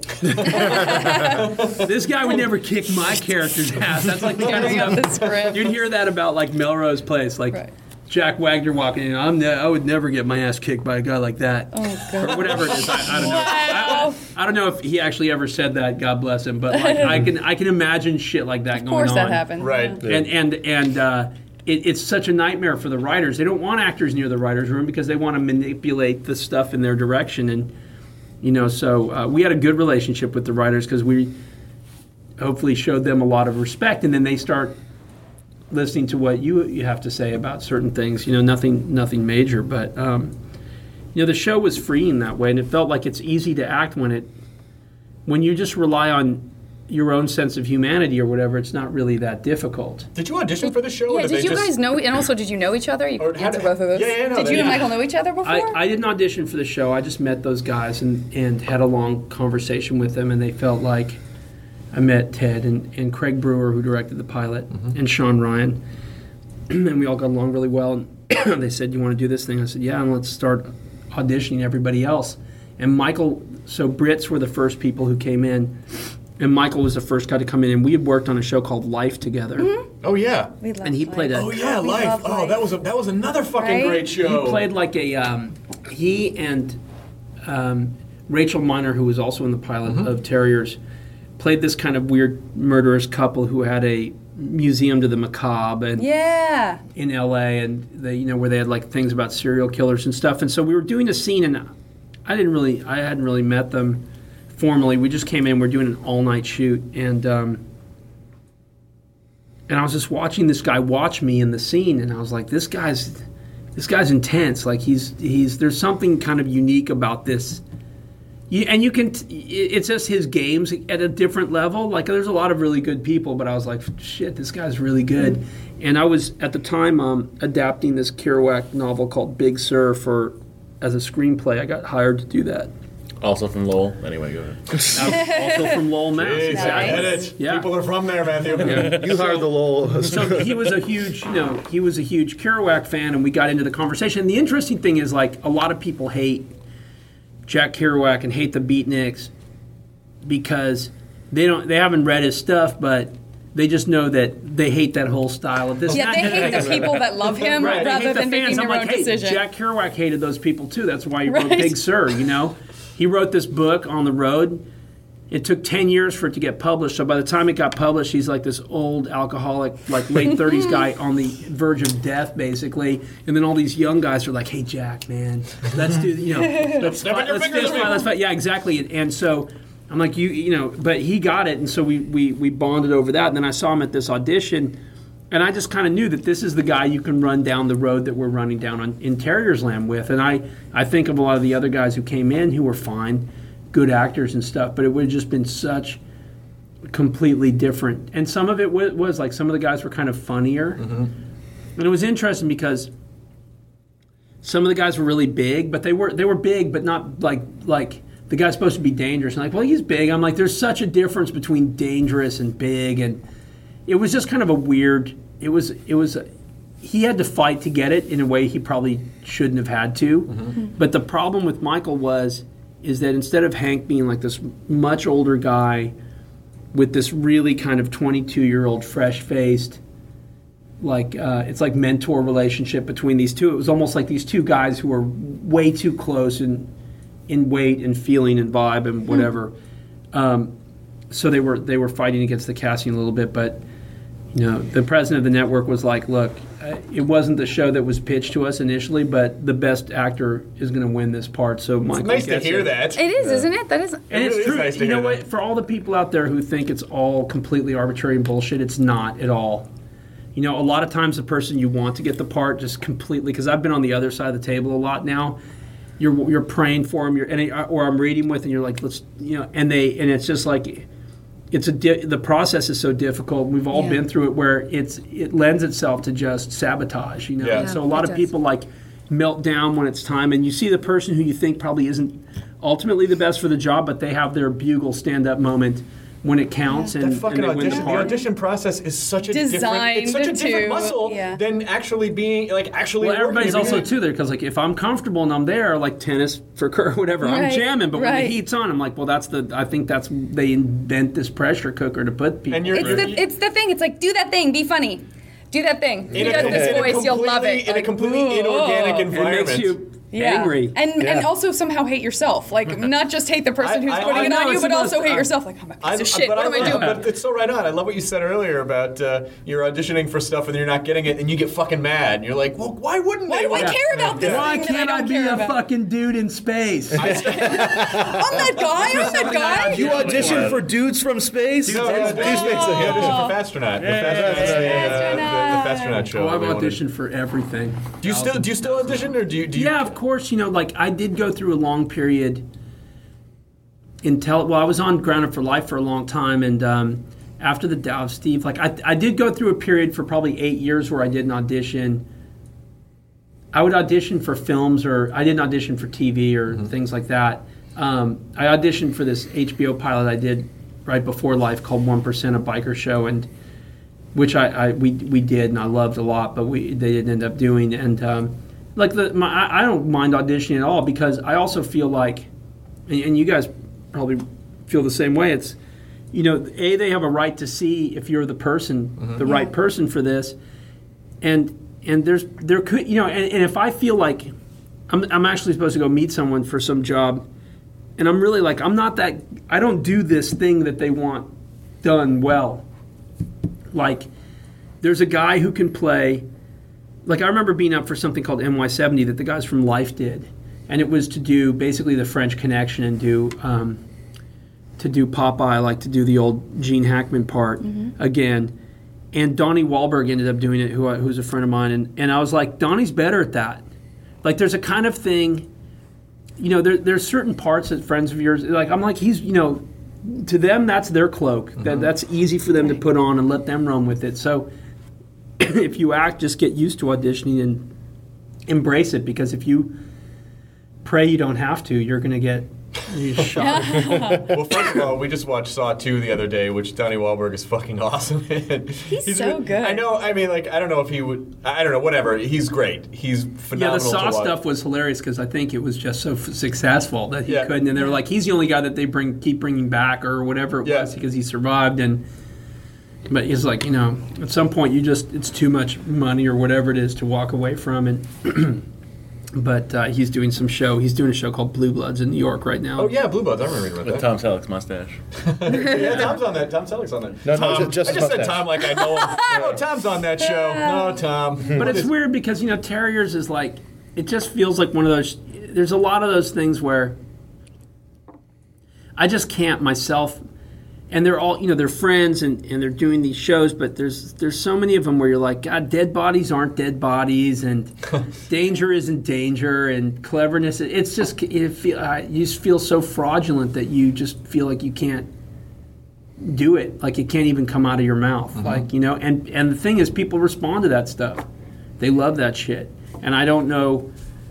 This guy would never kick my character's ass. That's like the kind of stuff. You'd hear that about like Melrose Place, like Jack Wagner walking in. I would never get my ass kicked by a guy like that. Oh, God. Or whatever it is. I don't know. I don't know if he actually ever said that. God bless him. But like, I can imagine shit like that going on. Of course that happened. Right. it's such a nightmare for the writers. They don't want actors near the writers' room because they want to manipulate the stuff in their direction. And, so we had a good relationship with the writers because we hopefully showed them a lot of respect. And then they start listening to what you have to say about certain things. Nothing major. But, the show was freeing that way. And it felt like it's easy to act when you just rely on your own sense of humanity or whatever. It's not really that difficult. Did you audition for the show? Yeah, did you guys know, and also did you know each other? You answer both of those. Yeah, did you and Michael know each other before? I didn't audition for the show. I just met those guys and had a long conversation with them, and they felt like I met Ted and Craig Brewer, who directed the pilot, and Sean Ryan, and we all got along really well. And they said, "You want to do this thing?" I said, "Yeah," and let's start auditioning everybody else. And Michael, so Brits were the first people who came in. And Michael was the first guy to come in, and we had worked on a show called Life together. Mm-hmm. Oh yeah, and he played a. Oh yeah, Life. Oh, that was another fucking great show. He played like a. He and Rachel Miner, who was also in the pilot of Terriers, played this kind of weird murderous couple who had a museum to the macabre and in L.A. and they, where they had like things about serial killers and stuff. And so we were doing a scene, and I hadn't really met them formally. We just came in. We're doing an all-night shoot, and I was just watching this guy watch me in the scene, and I was like, this guy's intense. Like he's there's something kind of unique about this. It's just his games at a different level. Like there's a lot of really good people, but I was like, shit, this guy's really good. And I was at the time adapting this Kerouac novel called Big Sur as a screenplay. I got hired to do that. Also from Lowell. Anyway, go ahead. Also from Lowell, Mass. Jeez, I get it. Yeah. People are from there, Matthew. You hired the Lowell. So he was a huge Kerouac fan, and we got into the conversation. And the interesting thing is, like, a lot of people hate Jack Kerouac and hate the Beatniks because they haven't read his stuff, but they just know that they hate that whole style of this. Yeah, they hate the people that love him rather than making their own decision. Jack Kerouac hated those people too. That's why he wrote Big Sur, He wrote this book, On the Road. It took 10 years for it to get published. So by the time it got published, he's like this old alcoholic, like late 30s guy on the verge of death, basically. And then all these young guys are like, "Hey, Jack, man, let's do, let's fight." Yeah, exactly. And so I'm like, but he got it, and so we bonded over that. And then I saw him at this audition, and I just kind of knew that this is the guy you can run down the road that we're running down in Terriers Land with. And I think of a lot of the other guys who came in who were fine, good actors and stuff, but it would have just been such completely different. And some of it was like some of the guys were kind of funnier. And it was interesting because some of the guys were really big, but they were big, but not like the guy's supposed to be dangerous. And like, well, he's big. I'm like, there's such a difference between dangerous and big, and it was just kind of a weird. He had to fight to get it in a way he probably shouldn't have had to. But the problem with Michael is that instead of Hank being like this much older guy with this really kind of 22-year-old fresh-faced, like it's like mentor relationship between these two. It was almost like these two guys who were way too close in weight and feeling and vibe and whatever. So they were fighting against the casting a little bit, but the president of the network was like, "Look, it wasn't the show that was pitched to us initially, but the best actor is going to win this part." So Michael, it's nice to hear that. It is, isn't it? That is, and it's true. Nice to you know hear what? that. For all the people out there who think it's all completely arbitrary and bullshit, it's not at all. A lot of times the person you want to get the part just completely, because I've been on the other side of the table a lot now. You're praying for them, or I'm reading with, and you're like, let's, and it's just like. The process is so difficult. We've all been through it where it lends itself to just sabotage, So a lot of people like melt down when it's time, and you see the person who you think probably isn't ultimately the best for the job, but they have their bugle stand-up moment when it counts, and that fucking and they win audition. the part. The audition process is such a Designed different muscle than actually being actually. Well, working everybody's every also day. too there because like if I'm comfortable and I'm there, like tennis for Kurt, whatever, I'm jamming. But when the heat's on, I'm like, well, I think they invent this pressure cooker to put people. And it's the thing. It's like, do that thing, be funny. Do that thing. He does this voice, you'll love it. In a completely inorganic environment. angry. And also somehow hate yourself. Like, not just hate the person who's putting it on you, but also hate yourself. Like, I'm a piece of shit. What am I doing? But it's so right on. I love what you said earlier about you're auditioning for stuff and you're not getting it, and you get fucking mad. And you're like, well, why wouldn't they? Why do I care about this Why thing can't that I I don't be care a about? fucking dude in space? I'm that guy. You auditioned for Dudes from Space? You auditioned for Fastronaut. The Fastronaut show. Oh, I've auditioned for everything. Do you still audition, or do you? Yeah, of course. Like I did go through a long period I was on Grounded for Life for a long time, and after the Dow of Steve, like I did go through a period for probably 8 years where I didn't audition. I would audition for films, or I didn't audition for TV or things like that. I auditioned for this HBO pilot I did right before Life called 1%, a biker show, and which we did and I loved a lot, but they didn't end up doing. And I don't mind auditioning at all, because I also feel like, and you guys probably feel the same way. It's, they have a right to see if you're the person, the right person for this, and there could, and if I feel like I'm actually supposed to go meet someone for some job, and I'm really like, I don't do this thing that they want done well. Like, there's a guy who can play. Like, I remember being up for something called NY70 that the guys from Life did, and it was to do basically the French Connection and do Popeye, like to do the old Gene Hackman part again. And Donnie Wahlberg ended up doing it, who's a friend of mine, and I was like, Donnie's better at that. Like, there's a kind of thing, there's certain parts that friends of yours, like, I'm like, he's, to them, that's their cloak. That's easy for them to put on and let them run with it. So if you act, just get used to auditioning and embrace it, because if you pray you don't have to, you're going to get shot. Well, first of all, we just watched Saw 2 the other day, which Donnie Wahlberg is fucking awesome in. He's so good. I know, I don't know if he would, I don't know, whatever. He's great. He's phenomenal. Yeah, the Saw stuff was hilarious, because I think it was just so successful that he couldn't. And they were like, he's the only guy that they keep bringing back or whatever it was, because he survived. But he's like, at some point it's too much money or whatever it is to walk away from. And but he's doing a show called Blue Bloods in New York right now. Oh yeah, Blue Bloods. I remember reading about With that. Tom Selleck's mustache. Yeah, Tom's on that. Tom Selleck's on that. No, Tom, just I just said mustache. Tom like I know him. No, Tom's on that show. No, Tom. But it's weird because, Terriers is like, it just feels like one of those, there's a lot of those things where I just can't myself, and they're all, they're friends and they're doing these shows, but there's so many of them where you're like, God, dead bodies aren't dead bodies, and danger isn't danger, and cleverness, it's just, you just feel so fraudulent that you just feel like you can't do it, like it can't even come out of your mouth, like, and the thing is, people respond to that stuff. They love that shit, and I don't know,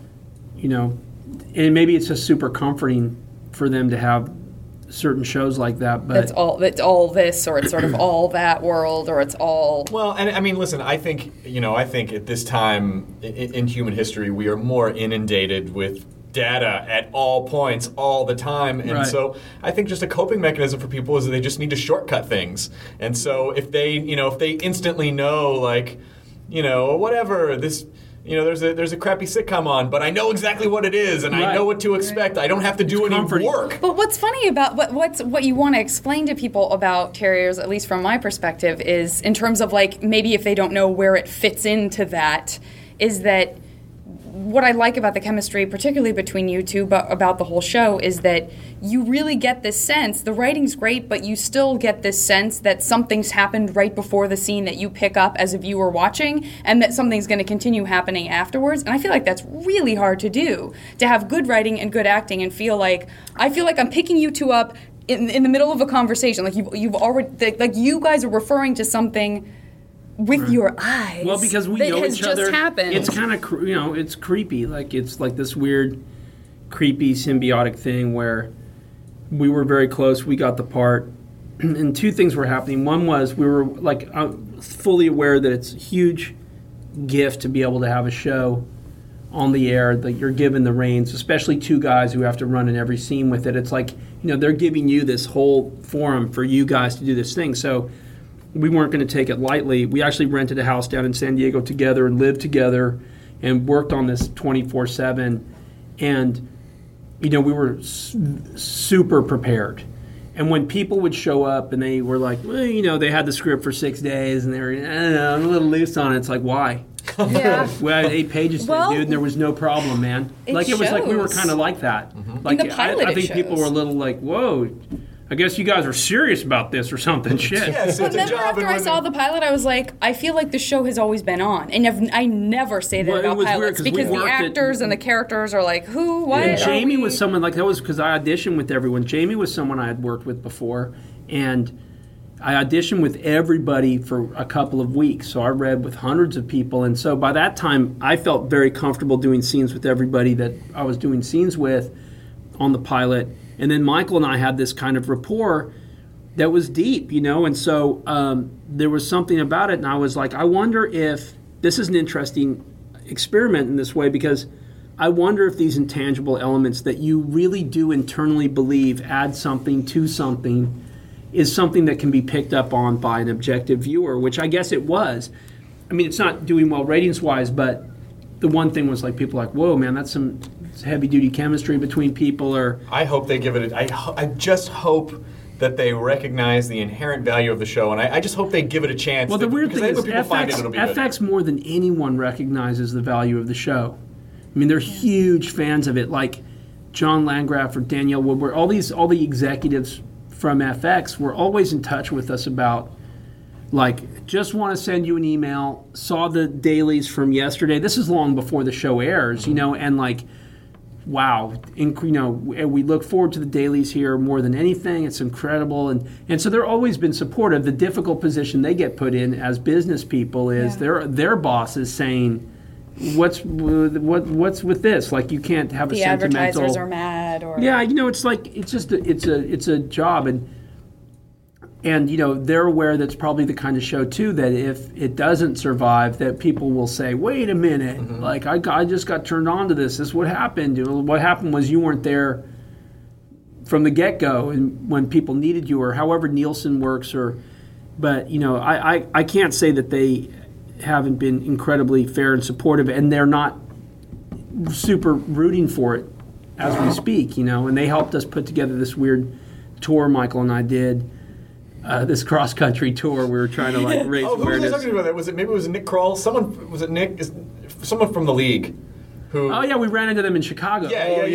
and maybe it's just super comforting for them to have certain shows like that, but it's all this, or it's sort of all that world, or it's all. Well, and I mean, listen, I think at this time in human history, we are more inundated with data at all points, all the time, and so I think just a coping mechanism for people is that they just need to shortcut things, and so if they instantly know, like, whatever this. There's a crappy sitcom on, but I know exactly what it is, and I know what to expect. I don't have to do any work. But what's funny about what you want to explain to people about Terriers, at least from my perspective, is in terms of, like, maybe if they don't know where it fits into that, is that what I like about the chemistry, particularly between you two, but about the whole show, is that you really get this sense, the writing's great, but you still get this sense that something's happened right before the scene that you pick up as a viewer watching, and that something's going to continue happening afterwards. And I feel like that's really hard to do, to have good writing and good acting and I feel like I'm picking you two up in the middle of a conversation, like you've already, like you guys are referring to something with your eyes. Well, because we know each other. Just happened. It's kind of, it's creepy. Like, it's like this weird, creepy, symbiotic thing where we were very close. We got the part. And two things were happening. One was we were, like, fully aware that it's a huge gift to be able to have a show on the air, that you're given the reins, especially two guys who have to run in every scene with it. It's like, they're giving you this whole forum for you guys to do this thing. So we weren't going to take it lightly. We actually rented a house down in San Diego together and lived together and worked on this 24/7. And, we were super prepared. And when people would show up and they were like, well, they had the script for 6 days and they were, I don't know, I'm a little loose on it. It's like, why? Yeah. We had 8 pages to do, and there was no problem, man. It was like we were shows. kind of like that. In the pilot, I think it people shows. were a little like, whoa, I guess you guys are serious about this or something. Shit. Yes, But it's a remember job. after I saw the pilot, I was like, I feel like the show has always been on. And I never say that Well, it about was weird pilots 'cause we because the worked at- actors and the characters are like, who, what? And are Jamie we? was someone like that was because I auditioned with everyone. Jamie was someone I had worked with before, and I auditioned with everybody for a couple of weeks. So I read with hundreds of people, and so by that time, I felt very comfortable doing scenes with everybody that I was doing scenes with on the pilot. And then Michael and I had this kind of rapport that was deep, and so there was something about it, and I was like, I wonder if this is an interesting experiment in this way, because I wonder if these intangible elements that you really do internally believe add something to something is something that can be picked up on by an objective viewer, which I guess it was. I mean, it's not doing well ratings-wise, but the one thing was like, people were like, whoa, man, that's some heavy-duty chemistry between people, or... I hope they give it I just hope that they recognize the inherent value of the show, and I just hope they give it a chance. Well, the weird thing is when people find it, it'll be good. FX more than anyone recognizes the value of the show. I mean, they're huge fans of it, like John Landgraf or Danielle Woodward. All the executives from FX were always in touch with us about, like, just want to send you an email, saw the dailies from yesterday. This is long before the show airs, and like, wow, we look forward to the dailies here more than anything. It's incredible, and so they're always been supportive. The difficult position they get put in as business people is their boss is saying, what's with this? Like, you can't have the a sentimental. advertisers are mad, or It's like it's a job, and they're aware that's probably the kind of show too that if it doesn't survive, that people will say, wait a minute, like I just got turned on to this. This is what happened. What happened was you weren't there from the get-go, and when people needed you, or however Nielsen works, but I can't say that they haven't been incredibly fair and supportive, and they're not super rooting for it as we speak, and they helped us put together this weird tour Michael and I did. This cross-country tour, we were trying to raise who awareness. was I talking about that? Maybe it was Nick Kroll? Was it Nick? Someone from the league. Who? Oh yeah, we ran into them in Chicago.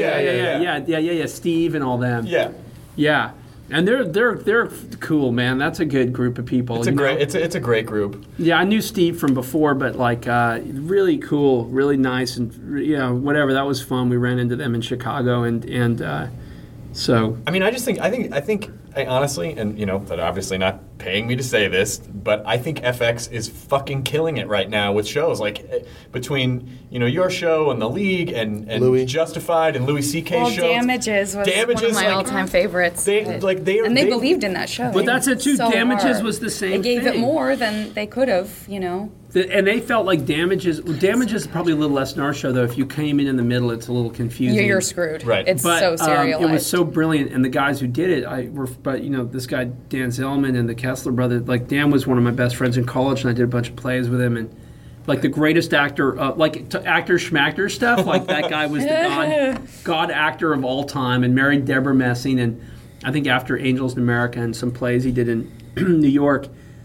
Yeah. Steve and all them. Yeah. And they're cool, man. That's a good group of people. It's a great group. Yeah, I knew Steve from before, but really cool, really nice, and whatever. That was fun. We ran into them in Chicago, and so. I mean, I think I honestly, and they're obviously not paying me to say this, but I think FX is fucking killing it right now with shows like between your show and The League and Louis. Justified and Louis C.K.'s shows. Damages was one of my all-time favorites. They believed in that show. But that's it too. So Damages hard. was the same. They gave thing. it more than they could have, And they felt like Damages is probably a little less than our show, though. If you came in the middle, it's a little confusing. You're screwed. Right. It's But so serialized. it was so brilliant, and the guys who did it, this guy Dan Zellman and the Kessler brothers. Like, Dan was one of my best friends in college, and I did a bunch of plays with him, and like the greatest actor, actor schmacker stuff. Like, that guy was the god actor of all time, and married Deborah Messing, and I think after Angels in America and some plays he did in New York.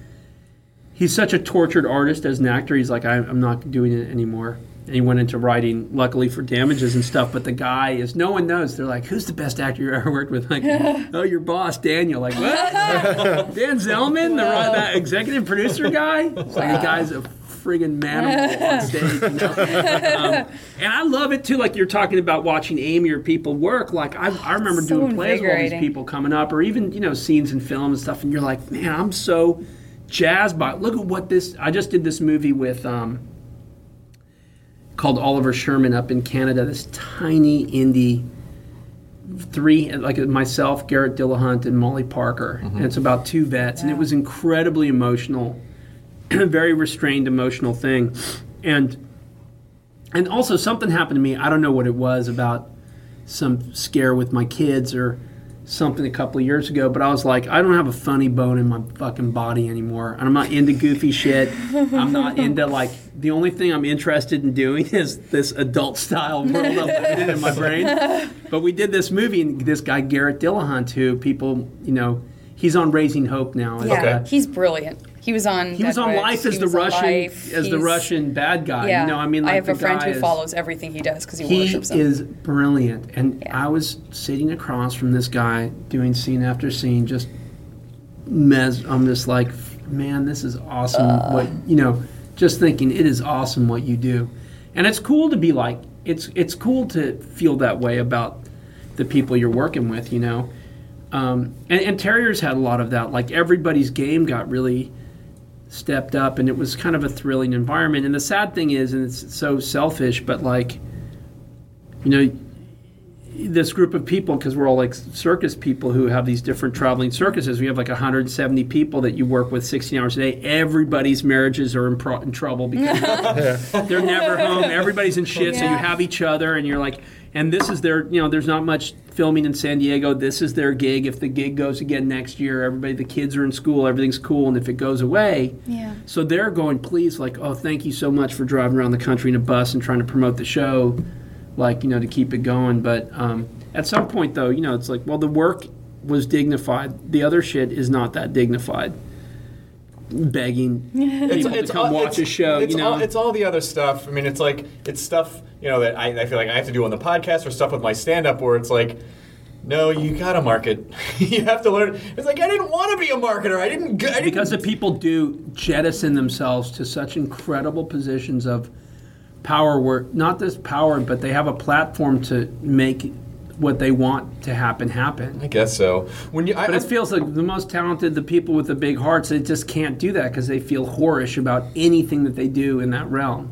He's such a tortured artist as an actor. He's like, I'm not doing it anymore. And he went into writing, luckily for Damages and stuff. But the guy is, no one knows. They're like, who's the best actor you ever worked with? Like, oh, your boss, Daniel. Like, what? Dan Zellman, that executive producer guy? It's like, the guy's a friggin' manimal on stage. And I love it too. Like, you're talking about watching Amy or people work. Like, I remember So doing plays with all these invigorating. people coming up, or even scenes in film and stuff. And you're like, man, I'm so jazzed by it. Look at what this. I just did this movie with called Oliver Sherman up in Canada. This tiny indie. Myself, Garrett Dillahunt, and Molly Parker. And it's about two vets, and it was incredibly emotional, very restrained, emotional thing. And also something happened to me. I don't know what it was, about some scare with my kids, or something a couple of years ago, but I was like, I don't have a funny bone in my fucking body anymore. And I'm not into goofy shit. I'm not into, like, the only thing I'm interested in doing is this adult-style world I'm living in my brain. But we did this movie, and this guy, Garrett Dillahunt, who people, you know, he's on Raising Hope now. Yeah, he's brilliant. He was on Life as the Russian bad guy. Yeah. You know, I mean, like, I have a friend who follows everything he does because he worships him. He is brilliant. And I was sitting across from this guy doing scene after scene, just I'm just like, man, this is awesome. What, you know, just thinking it is awesome what you do. And it's cool to be like, it's cool to feel that way about the people you're working with, you know. And Terriers had a lot of that. Like, everybody's game got really stepped up, and it was kind of a thrilling environment. And the sad thing is, and it's so selfish, but, like, you know, this group of people, because we're all like circus people who have these different traveling circuses, we have like 170 people that you work with 16 hours a day. Everybody's marriages are in trouble because they're never home. Everybody's in shit, so you have each other, and you're like, and this is their, you know, there's not much filming in San Diego. This is their gig. If the gig goes again next year, everybody, the kids are in school, everything's cool, and if it goes away, so they're going, please, like, oh, thank you so much for driving around the country in a bus and trying to promote the show, like, you know, to keep it going. But at some point, though, you know, it's like, well, the work was dignified. The other shit is not that dignified. Begging people to come watch a show, you know. It's all the other stuff. I mean, it's like, it's stuff, you know, that I feel like I have to do on the podcast, or stuff with my stand-up where it's like, no, you gotta market. You have to learn. It's like, I didn't want to be a marketer. I didn't. Because the people do jettison themselves to such incredible positions of power, where not just power, but they have a platform to make what they want to happen. I guess so. But it feels like the most talented, the people with the big hearts, they just can't do that because they feel whorish about anything that they do in that realm.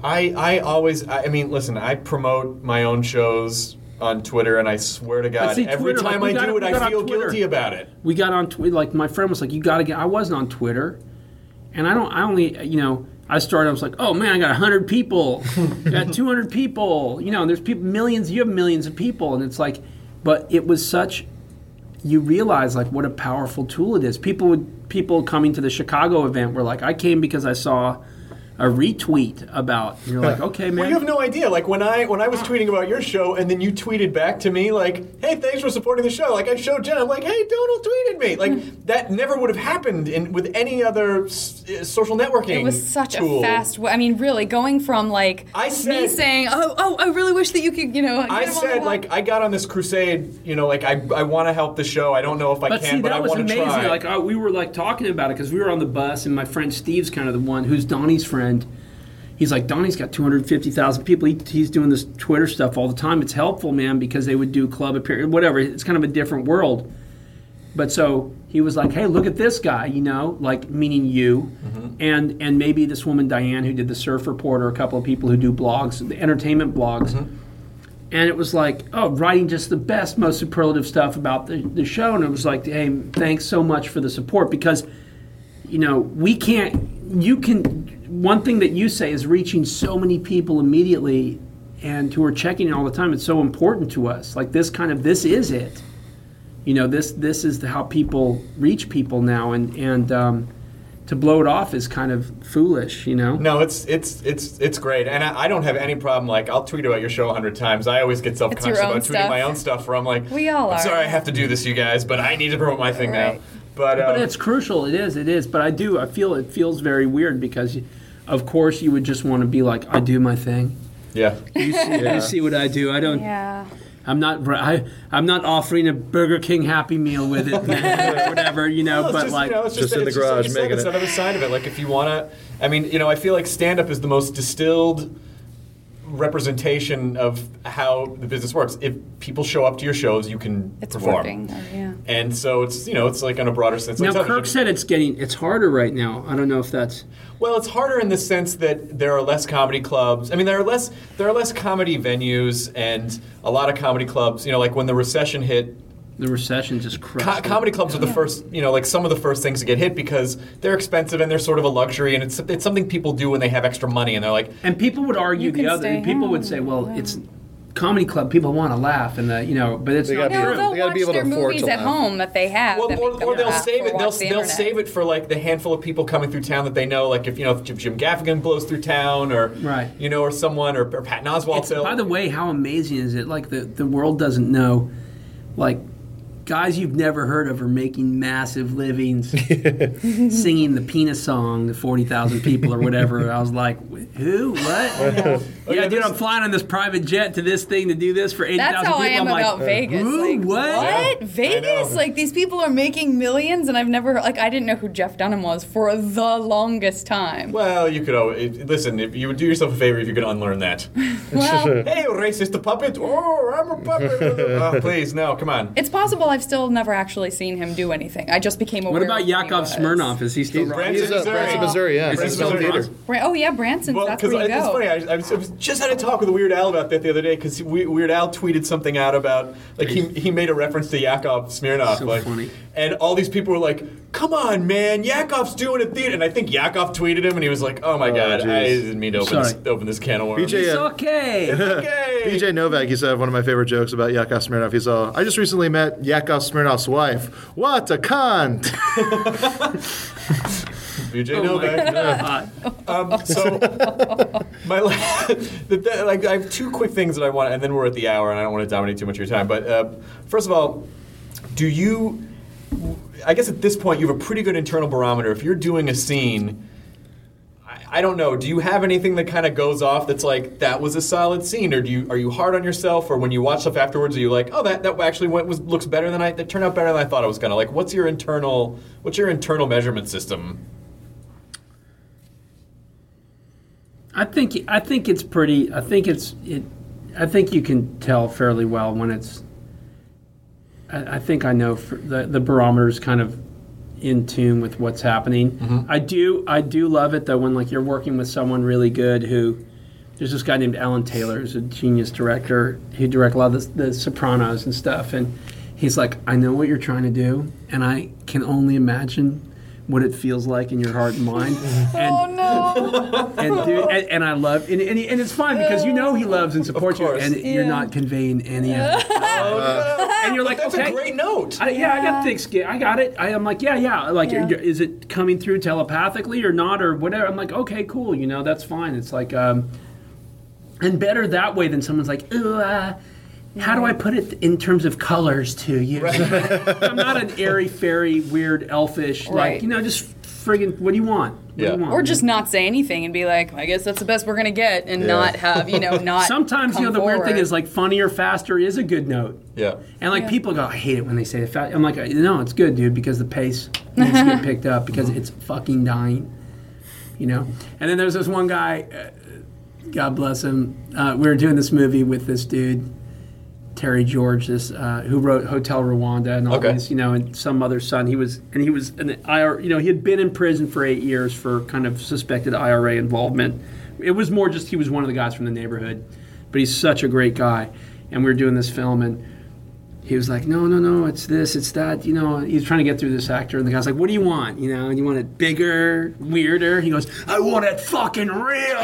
I mean, listen, I promote my own shows on Twitter, and I swear to God, every time I do it, I feel guilty about it. We got on Twitter, like, my friend was like, you got to get, I wasn't on Twitter, and I only, you know, I was like, oh man, I got 100 people, got 200 people, you know, and there's people, millions, you have millions of people, and it's like, but it was such, you realize, like, what a powerful tool it is. People coming to the Chicago event were like, I came because I saw a retweet about, and you're like, okay, man. Well, you have no idea. Like, when I was tweeting about your show, and then you tweeted back to me, like, hey, thanks for supporting the show. Like, I showed Jen, I'm like, hey, Donald tweeted me. Like, that never would have happened with any other social networking. It was such tool. a fast way. I mean, really, going from, like, me saying, oh, I really wish that you could, you know, I said, like, I got on this crusade, you know, like, I want to help the show. I don't know if I can, but I want to try. That was amazing. Like, we were, like, talking about it because we were on the bus, and my friend Steve's kind of the one who's Donnie's friend. He's like, Donnie's got 250,000 people. He's doing this Twitter stuff all the time. It's helpful, man, because they would do club appearance, whatever. It's kind of a different world. But so he was like, hey, look at this guy, you know, like, meaning you, and maybe this woman, Diane, who did the Surf Report, or a couple of people who do blogs, the entertainment blogs. And it was like, oh, writing just the best, most superlative stuff about the show. And it was like, hey, thanks so much for the support, because, you know, one thing that you say is reaching so many people immediately and who are checking it all the time. It's so important to us. Like, this is it. You know, this is how people reach people now, and to blow it off is kind of foolish, you know? No, it's great. And I don't have any problem. Like, I'll tweet about your show 100 times. I always get self-conscious about tweeting my own stuff, where I'm like, we all are. I'm sorry I have to do this, you guys, but I need to promote my thing now. But it's crucial. It is. But I feel it feels very weird because, of course, you would just want to be like, I do my thing. Yeah. You see what I do. I don't. Yeah. I'm not offering a Burger King Happy Meal with it, man, or whatever, you know. But like, it's just in the garage making it. It's another side of it. Like, if you want to, I mean, you know, I feel like stand-up is the most distilled representation of how the business works. If people show up to your shows, you can perform. Working, yeah. And so it's, you know, it's like on a broader sense. Now, like Kirk said it's harder right now. I don't know if that's... Well, it's harder in the sense that there are less comedy clubs. I mean, there are less comedy venues, and a lot of comedy clubs, you know, like when the recession hit. The recession just crushed. Comedy clubs are the first, you know, like some of the first things to get hit because they're expensive and they're sort of a luxury, and it's something people do when they have extra money, and they're like. And people would argue the other. People would say, well, comedy club, people want to laugh, and but it's not true. They'll They gotta watch be able to their afford movies to at laugh. home that they have. Well, that make them or they'll laugh, save it. or They'll watch the internet. save it for like the handful of people coming through town that they know. Like if Jim Gaffigan blows through town, or Right. or someone, or Patton Oswalt. By the way, how amazing is it? Like the world doesn't know, like guys you've never heard of are making massive livings, singing the penis song to 40,000 people or whatever. I was like, who? What? Yeah, dude, I'm flying on this private jet to this thing to do this for 80,000 people. That's how I am I'm about like, Vegas. Who? Like, What? Vegas? Like, these people are making millions, and I've never, I didn't know who Jeff Dunham was for the longest time. Well, you could always listen. If you would do yourself a favor if you could unlearn that. Well, Hey, you racist puppet! Oh, I'm a puppet. Please, no, come on. it's possible I've still never actually seen him do anything. I just became aware What about of who he Yakov was. Smirnoff? Is he still running? Branson, He's Branson, Missouri, yeah. Branson, Branson Missouri. Theater. Oh, yeah, Branson's. Well, that's because where you it's go. funny. I was just had a talk with Weird Al about that the other day because Weird Al tweeted something out about like he made a reference to Yakov Smirnoff. So like, funny. And all these people were like, "Come on, man, Yakov's doing a theater." And I think Yakov tweeted him, and he was like, "Oh my god, geez. I didn't mean to Sorry. open this can of worms." BJ, It's okay. Okay. BJ Novak used to have one of my favorite jokes about Yakov Smirnoff. He's all, I just recently met Yakov Smirnoff's wife. What a cunt! BJ Novak. So, I have two quick things that I want, and then we're at the hour, and I don't want to dominate too much of your time. But first of all, do you? I guess at this point you have a pretty good internal barometer. If you're doing a scene, I don't know. Do you have anything that kind of goes off that's like that was a solid scene, or are you hard on yourself, or when you watch stuff afterwards, are you like, oh, that actually looks better than that turned out better than I thought it was gonna? Like, what's your internal measurement system? I think it's pretty. I think you can tell fairly well when it's. I think I know the barometer's kind of in tune with what's happening. Mm-hmm. I do love it though when like you're working with someone really good who. There's this guy named Alan Taylor who's a genius director. He directed a lot of the Sopranos and stuff, and he's like, I know what you're trying to do, and I can only imagine what it feels like in your heart and mind. And, Oh no! and dude, and I love, and it's fun because he loves and supports you, course. and you're not conveying any of it. And you're like, That's okay, a great note. I got thick skin. I got it. I'm like, yeah. Like, is it coming through telepathically or not or whatever? I'm like, okay, cool. That's fine. It's like, and better that way than someone's like, ooh, how do I put it in terms of colors to you? I'm not an airy, fairy, weird, elfish. Right. Like, just friggin', what do you want? What do you want? Or just not say anything and be like, I guess that's the best we're gonna get, and not have not. Sometimes come the weird thing forward. is like funnier, faster is a good note. Yeah. And like people go, I hate it when they say it. I'm like, no, it's good, dude, because the pace needs to get picked up because it's fucking dying. And then there's this one guy, God bless him. We were doing this movie with this dude, Terry George, who wrote Hotel Rwanda and all these, and some other son. He was an IRA. He had been in prison for 8 years for kind of suspected IRA involvement. It was more just he was one of the guys from the neighborhood, but he's such a great guy. And we were doing this film, and he was like, no, it's this, it's that. He's trying to get through this actor, and the guy's like, what do you want? And you want it bigger, weirder? He goes, I want it fucking real.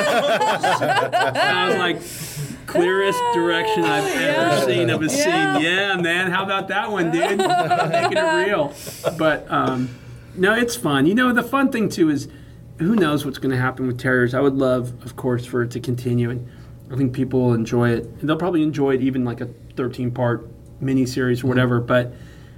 And I was like, clearest direction I've ever seen of a scene. Yeah, man. How about that one, dude? Making it real. But no, it's fun. The fun thing too is who knows what's going to happen with Terriers. I would love, of course, for it to continue, and I think people will enjoy it. And they'll probably enjoy it even like a 13-part miniseries or whatever. But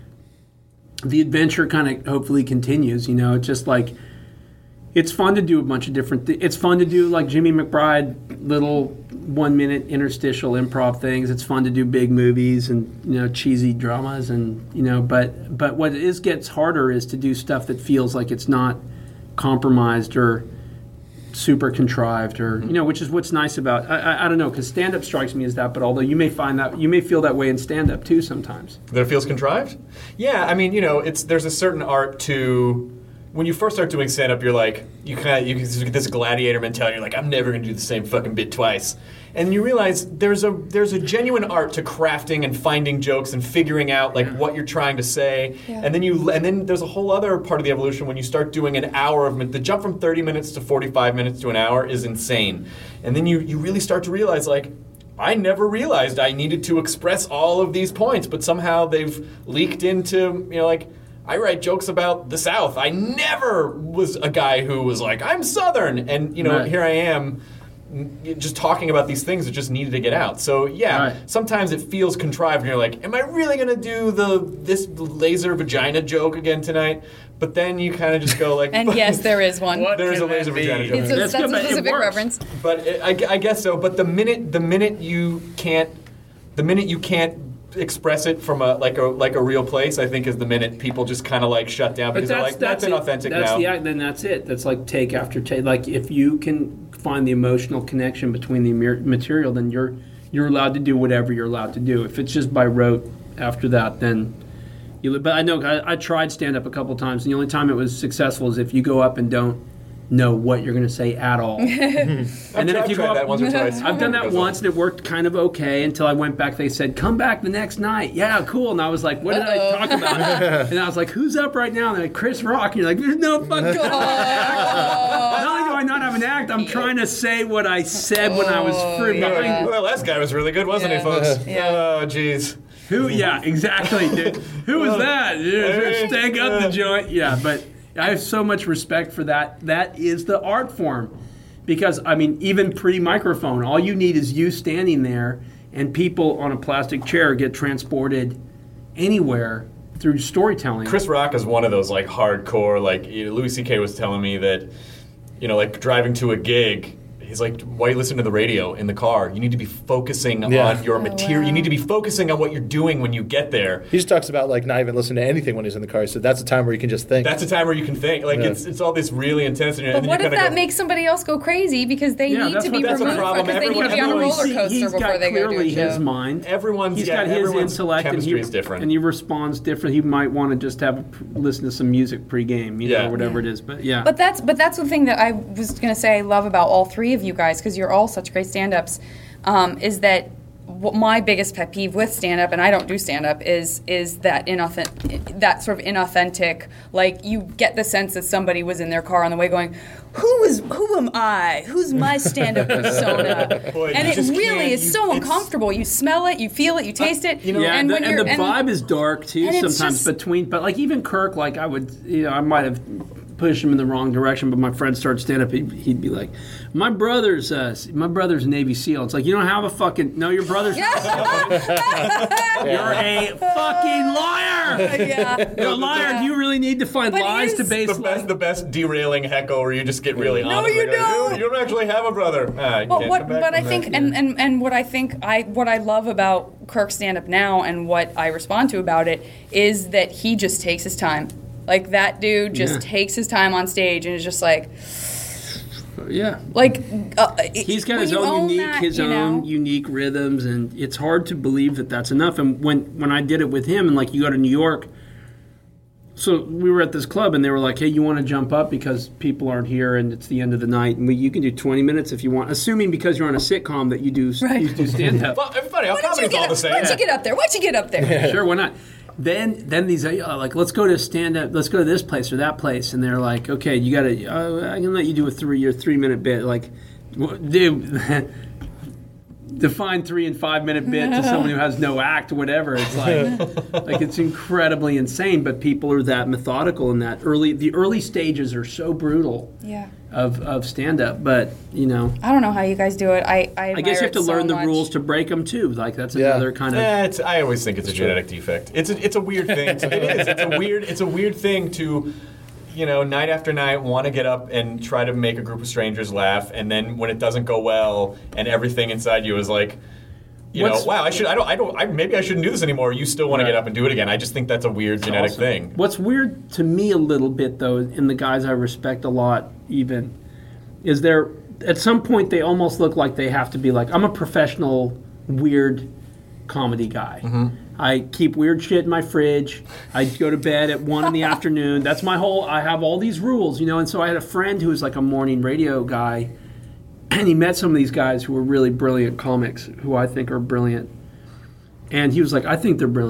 the adventure kind of hopefully continues. It's just like. It's fun to do a bunch of different things. It's fun to do like Jimmy McBride, little 1-minute interstitial improv things. It's fun to do big movies and cheesy dramas and But what gets harder is to do stuff that feels like it's not compromised or super contrived or which is what's nice about I don't know because stand-up strikes me as that. But although you may feel that way in stand-up too sometimes. That it feels contrived? Yeah, I mean there's a certain art to. When you first start doing stand-up, you're like, you get this gladiator mentality. You're like, I'm never going to do the same fucking bit twice. And you realize there's a genuine art to crafting and finding jokes and figuring out what you're trying to say. Yeah. And then there's a whole other part of the evolution when you start doing an hour of the jump from 30 minutes to 45 minutes to an hour is insane. And then you really start to realize I never realized I needed to express all of these points, but somehow they've leaked into, like, I write jokes about the South. I never was a guy who was like, I'm Southern. And, here I am just talking about these things that just needed to get out. So, sometimes it feels contrived, and you're like, am I really going to do this laser vagina joke again tonight? But then you kind of just go like... And yes, there is one. There is a laser vagina joke. That's a specific reference. But I guess so. But the minute you can't express it from a real place, I think is the minute people just kind of like shut down because they're like, that's inauthentic now. Then that's it. That's like take after take. Like if you can find the emotional connection between the material, then you're allowed to do whatever you're allowed to do. If it's just by rote after that, then but I know I tried stand-up a couple times, and the only time it was successful is if you go up and don't know what you're going to say at all. And then if you go up, that once or twice. I've done that once, and it worked kind of okay until I went back. They said, come back the next night. Yeah, cool. And I was like, what did I talk about? And I was like, who's up right now? And they're like, Chris Rock. And you're like, there's no fucking Not only do I not have an act, I'm trying to say what I said when I was free. Yeah. Well, last guy was really good, wasn't he, folks? Yeah. Oh, jeez. Who? Yeah, exactly, dude. Who was that? Stank up the joint. Yeah, but I have so much respect for that. That is the art form. Because, I mean, even pre-microphone, all you need is you standing there and people on a plastic chair get transported anywhere through storytelling. Chris Rock is one of those, like, hardcore, like, Louis C.K. was telling me that, like, driving to a gig, he's like, why are you listening to the radio in the car? You need to be focusing on your material. Wow. You need to be focusing on what you're doing when you get there. He just talks about, like, not even listening to anything when he's in the car. So that's a time where you can just think. That's a time where you can think. Like, it's all this really intense. But what if that makes somebody else go crazy because they need to be removed because they need to be on a roller coaster before they go do a show? His mind. He's got his intellect, chemistry is different. And he responds different. He might want to just listen to some music pre-game, or whatever it is. But yeah. But that's the thing that I was going to say I love about all three of you guys, because you're all such great stand-ups, is that my biggest pet peeve with stand-up, and I don't do stand-up, is that that sort of inauthentic, like you get the sense that somebody was in their car on the way going, who am I? Who's my stand-up persona? Boy, and it really is so uncomfortable. You smell it, you feel it, you taste it. And the vibe is dark too sometimes but like even Kirk, like I might have pushed him in the wrong direction, but my friend started stand-up, he'd be like, my brother's Navy SEAL. It's like, you don't have a fucking... No, your brother's... You're a fucking liar! Yeah. You're a liar. Yeah. Do you really need to find lies to base... The best derailing heckle where you just get really honest. No, you don't. You don't actually have a brother. But I think, and what I love about Kirk's stand-up now and what I respond to about it is that he just takes his time. Like, that dude just takes his time on stage and is just like... Yeah. Like... he's got his own unique rhythms, and it's hard to believe that that's enough. And when I did it with him, and, like, you go to New York... So we were at this club, and they were like, hey, you want to jump up because people aren't here, and it's the end of the night, and you can do 20 minutes if you want, assuming because you're on a sitcom that you do stand-up. Well, funny, how comedy's all the same. Why'd you get up there? Sure, why not? Then these like, let's go to stand-up, let's go to this place or that place, and they're like, okay, you got to, I can let you do a 3-minute bit. Like, dude, define 3 and 5 minute bit to someone who has no act or whatever. It's like it's incredibly insane, but people are that methodical in that the early stages are so brutal. Yeah. Of stand-up, but I don't know how you guys do it. I guess you have to learn the rules to break them too. Like that's another kind of. I always think it's a genetic defect. It's a weird thing. It is. It's a weird thing to, night after night want to get up and try to make a group of strangers laugh, and then when it doesn't go well, and everything inside you is like. Wow, maybe I shouldn't do this anymore. You still want to get up and do it again. I just think that's a weird genetic thing. What's weird to me a little bit, though, in the guys I respect a lot even, is at some point they almost look like they have to be like, I'm a professional weird comedy guy. Mm-hmm. I keep weird shit in my fridge. I go to bed at 1 in the afternoon. That's I have all these rules, and so I had a friend who was like a morning radio guy, and he met some of these guys who were really brilliant comics, who I think are brilliant. And he was like, I think they're brilliant.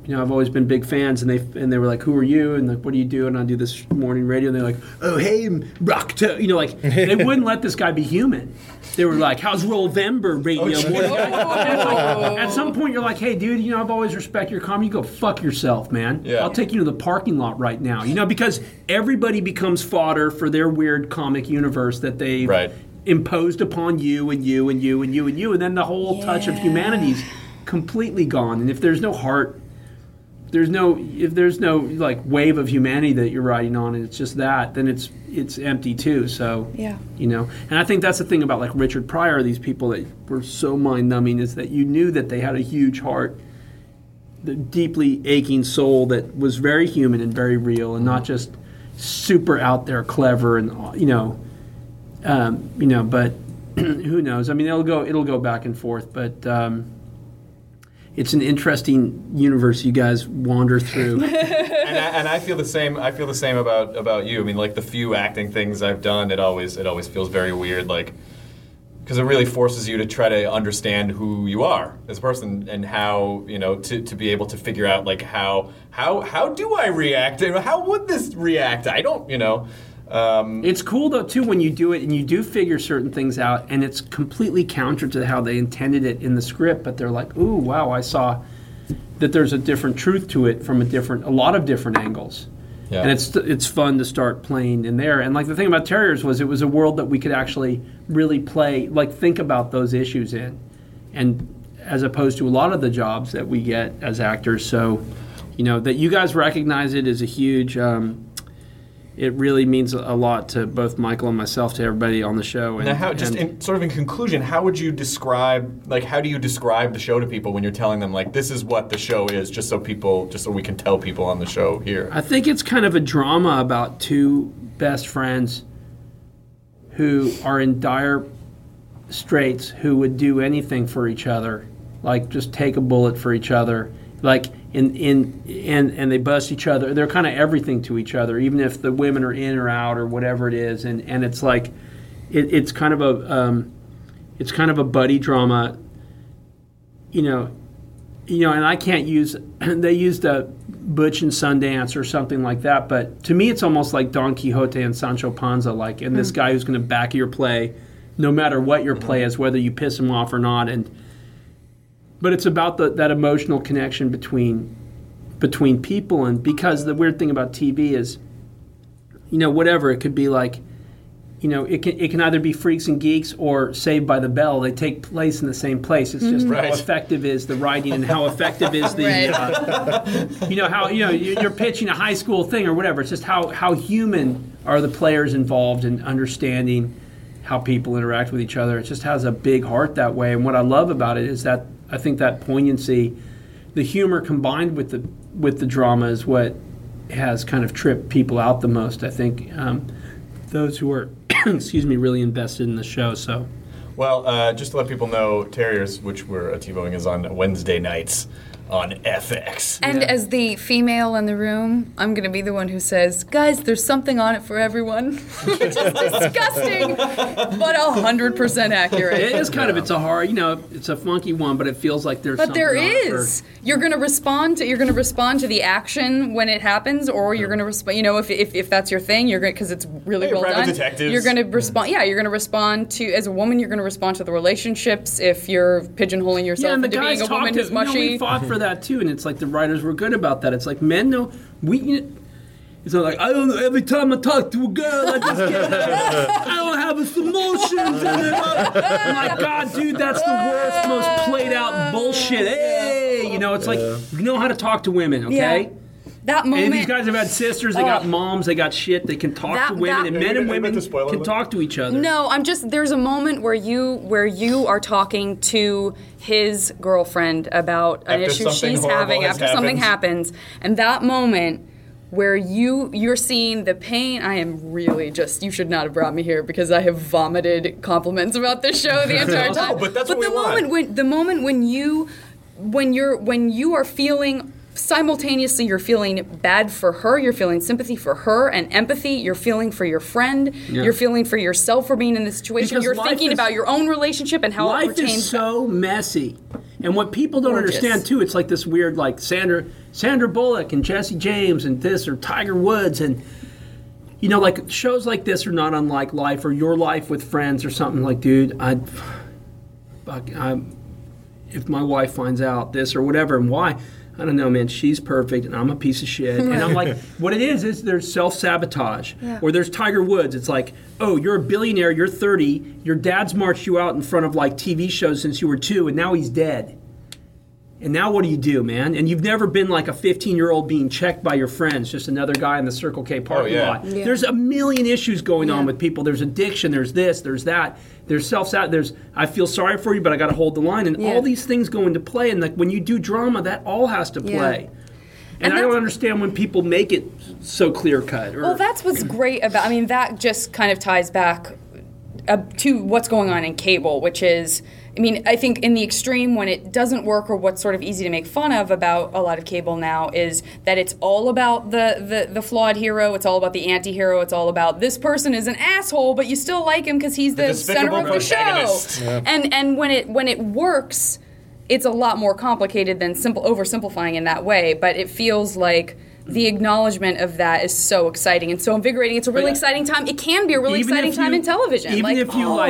I've always been big fans, and they were like, "Who are you?" And like, "What do you do?" And I do this morning radio, and they're like, "Oh, hey, Rockto," like they wouldn't let this guy be human. They were like, "How's Rollvember radio?" At some point, you're like, "Hey, dude, I've always respected your comedy. You go fuck yourself, man. Yeah. I'll take you to the parking lot right now." Because everybody becomes fodder for their weird comic universe that they imposed upon you and you and you and you and you, and then the whole touch of humanity's completely gone. And if there's no heart, if there's no like wave of humanity that you're riding on, and it's just that, then it's empty too. So and I think that's the thing about like Richard Pryor, these people that were so mind numbing, is that you knew that they had a huge heart, the deeply aching soul that was very human and very real, and not just super out there clever and but who knows? I mean, it'll go back and forth, but. It's an interesting universe you guys wander through. and I feel the same. I feel the same about you. I mean, like the few acting things I've done, it always feels very weird, like because it really forces you to try to understand who you are as a person and how to be able to figure out like how do I react and how would this react? I don't It's cool though too when you do it and you do figure certain things out and it's completely counter to how they intended it in the script, but they're like, ooh, wow, I saw that there's a different truth to it from a lot of different angles. Yeah. And it's fun to start playing in there. And like the thing about Terriers was it was a world that we could actually really play, like think about those issues in, and as opposed to a lot of the jobs that we get as actors. So, that you guys recognize it is a huge. It really means a lot to both Michael and myself, to everybody on the show. And now, in conclusion, how do you describe the show to people when you're telling them like this is what the show is, just so we can tell people on the show here? I think it's kind of a drama about two best friends who are in dire straits, who would do anything for each other, like just take a bullet for each other, like. And they bust each other. They're kind of everything to each other, even if the women are in or out or whatever it is. And it's like it's kind of a buddy drama, and I can't use. They used a Butch and Sundance or something like that, but to me it's almost like Don Quixote and Sancho Panza, like, and this guy who's going to back your play, no matter what your play is, whether you piss him off or not, But it's about that emotional connection between people, and because the weird thing about TV is, whatever it could be like, it can either be Freaks and Geeks or Saved by the Bell. They take place in the same place. It's just how effective is the writing and how effective is the, you're pitching a high school thing or whatever. It's just how human are the players involved in understanding how people interact with each other. It just has a big heart that way. And what I love about it is that I think that poignancy, the humor combined with the drama, is what has kind of tripped people out the most. I think those who are, really invested in the show. So, well, just to let people know, Terriers, which we're TiVoing, is on Wednesday nights on FX. And as the female in the room, I'm going to be the one who says, guys, there's something on it for everyone. Which is disgusting, but 100% accurate. It is kind of, it's a hard, it's a funky one, but it feels like there's something on it. But there is. You're going to respond to the action when it happens, or you're going to respond, if that's your thing, you're going because it's really well done. Detectives. You're going to respond, you're going to respond to, as a woman, you're going to respond to the relatients if you're pigeonholing yourself into being a woman who's mushy. We fought for that too, and it's like the writers were good about that. It's like men know it's not like I don't know. Every time I talk to a girl, I just get I don't have emotions in it. I'm like, God, dude, that's the worst, most played out bullshit. Hey, it's like you know how to talk to women, okay? Yeah. That moment. And these guys have had sisters, they got moms, they got shit. They can talk to women, and men and women can talk to each other. No, there's a moment where you are talking to his girlfriend about an issue she's having after something happens, and that moment where you're seeing the pain. I am really you should not have brought me here because I have vomited compliments about this show the entire time. No, but that's what we want. The moment when you are feeling. Simultaneously, you're feeling bad for her, you're feeling sympathy for her, and empathy, you're feeling for your friend, you're feeling for yourself for being in this situation, because you're thinking about your own relationship and how it pertains. Life is so messy. And what people don't Gorgeous. understand too, it's like this weird like Sandra Bullock and Jesse James and this or Tiger Woods and like shows like this are not unlike Life or Your Life with Friends or something like, dude, if my wife finds out this or whatever and why, I don't know, man, she's perfect and I'm a piece of shit. And I'm like, what it is there's self-sabotage. Yeah. Or there's Tiger Woods. It's like, oh, you're a billionaire, you're 30, your dad's marched you out in front of like TV shows since you were 2 and now he's dead. And now what do you do, man? And you've never been like a 15-year-old being checked by your friends, just another guy in the Circle K parking lot. Yeah. There's a million issues going on with people. There's addiction, there's this, there's that. There's there's I feel sorry for you, but I got to hold the line. And all these things go into play. And like when you do drama, that all has to play. And I don't understand when people make it so clear-cut. Well, that's what's great about, that just kind of ties back to what's going on in cable, which is, I think in the extreme when it doesn't work or what's sort of easy to make fun of about a lot of cable now is that it's all about the flawed hero, it's all about the anti-hero, it's all about this person is an asshole, but you still like him because he's the center of the show. Yeah. And when it works, it's a lot more complicated than oversimplifying in that way, but it feels like the acknowledgement of that is so exciting and so invigorating. It's a really exciting time. It can be a really exciting time in television. Even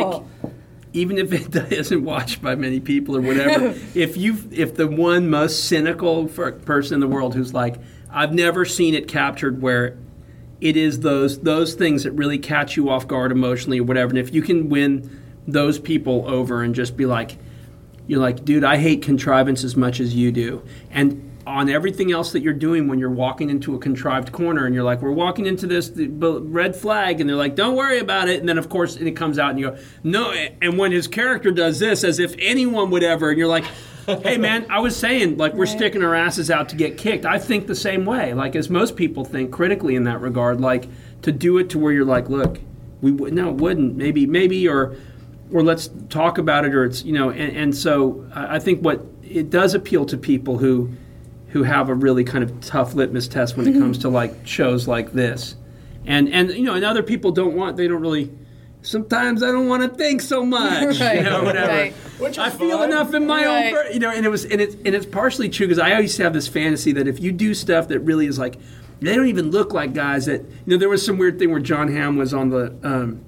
if it isn't watched by many people or whatever, if the one most cynical person in the world who's like, I've never seen it captured where it is those things that really catch you off guard emotionally or whatever, and if you can win those people over and just be like, you're like, dude, I hate contrivance as much as you do, and on everything else that you're doing when you're walking into a contrived corner and you're like, we're walking into this red flag, and they're like, don't worry about it, and then of course it comes out and you go, no, and when his character does this as if anyone would ever, and you're like, hey man, I was saying, like, we're sticking our asses out to get kicked. I think the same way, like as most people think critically in that regard, like to do it to where you're like, look, it wouldn't, maybe or let's talk about it, or it's, and so I think what it does appeal to people who have a really kind of tough litmus test when it comes to like shows like this, and other people sometimes I don't want to think so much, whatever. Right. I feel enough in my own, and it's partially true because I always have this fantasy that if you do stuff that really is like, they don't even look like guys that, there was some weird thing where John Hamm was on the,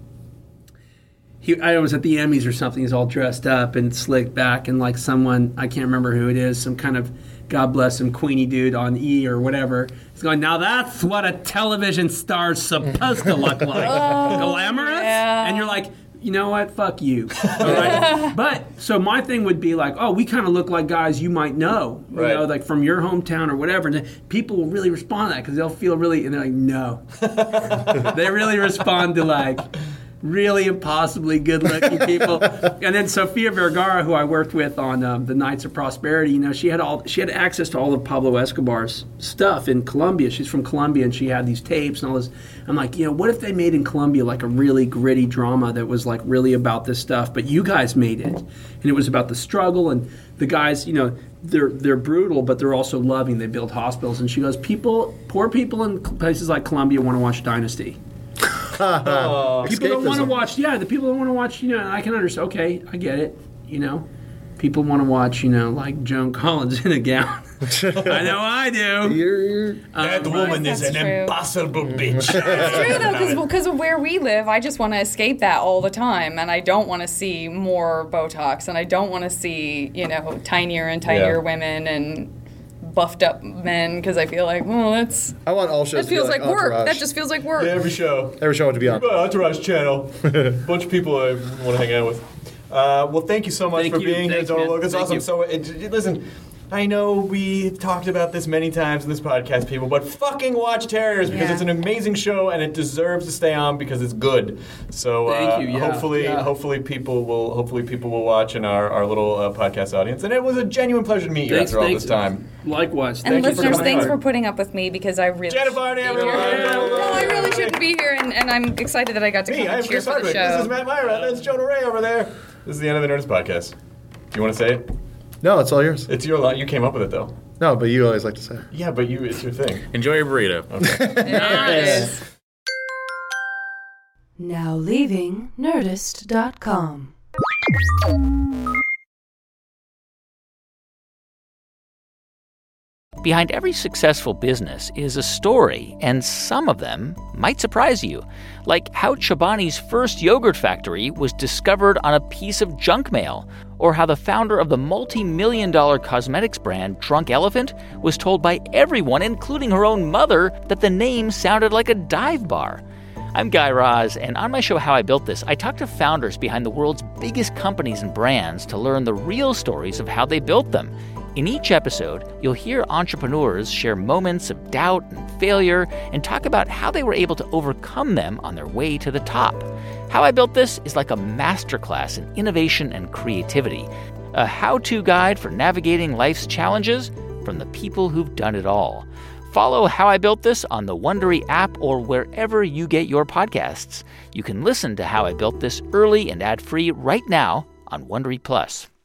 I was at the Emmys or something, he's all dressed up and slicked back, and like someone, I can't remember who it is, some kind of, God bless him, Queenie dude on E! Or whatever. He's going, now that's what a television star's supposed to look like. Glamorous? Yeah. And you're like, you know what? Fuck you. All right? But, so my thing would be like, oh, we kind of look like guys you might know. Like from your hometown or whatever. And people will really respond to that because they'll feel really, and they're like, no. They really respond to like, really impossibly good-looking people. And then Sofia Vergara, who I worked with on the Knights of Prosperity, she had access to all of Pablo Escobar's stuff in Colombia. She's from Colombia, and she had these tapes and all this. I'm like, what if they made in Colombia like a really gritty drama that was like really about this stuff, but you guys made it, and it was about the struggle, and the guys, they're brutal, but they're also loving. They build hospitals, and she goes, poor people in places like Colombia want to watch Dynasty. People don't want to watch. Yeah, the people don't want to watch. I can understand. Okay, I get it. People want to watch. Like Joan Collins in a gown. I know I do. That woman is an impossible bitch. It's true though, because of where we live, I just want to escape that all the time, and I don't want to see more Botox, and I don't want to see tinier and tinier women and buffed up men, because I feel like, I want all shows. That feels to be like work. Entourage. That just feels like work. Yeah, every show to be on. Entourage channel. Bunch of people I want to hang out with. Well, thank you so much for being here, Donald Logue. It's awesome. So, listen, I know we've talked about this many times in this podcast, people, but fucking watch Terriers because it's an amazing show and it deserves to stay on because it's good. So hopefully people will watch in our little podcast audience. And it was a genuine pleasure to meet you after all this time. Likewise. And listeners, thanks for putting up with me because I really Jenna Varney, everyone. No, I really shouldn't be here, and I'm excited that I got to come and cheer for the show. This is Matt Myra. That's Jonah Ray over there. This is the end of the Nerdist Podcast. Do you want to say it? No, it's all yours. It's your line. You came up with it, though. No, but you always like to say it. Yeah, but it's your thing. Enjoy your burrito. Okay. Nice. Now leaving Nerdist.com. Behind every successful business is a story, and some of them might surprise you. Like how Chobani's first yogurt factory was discovered on a piece of junk mail, or how the founder of the multi-million-dollar cosmetics brand Drunk Elephant was told by everyone, including her own mother, that the name sounded like a dive bar. I'm Guy Raz, and on my show How I Built This, I talk to founders behind the world's biggest companies and brands to learn the real stories of how they built them. In each episode, you'll hear entrepreneurs share moments of doubt and failure and talk about how they were able to overcome them on their way to the top. How I Built This is like a masterclass in innovation and creativity, a how-to guide for navigating life's challenges from the people who've done it all. Follow How I Built This on the Wondery app or wherever you get your podcasts. You can listen to How I Built This early and ad-free right now on Wondery Plus.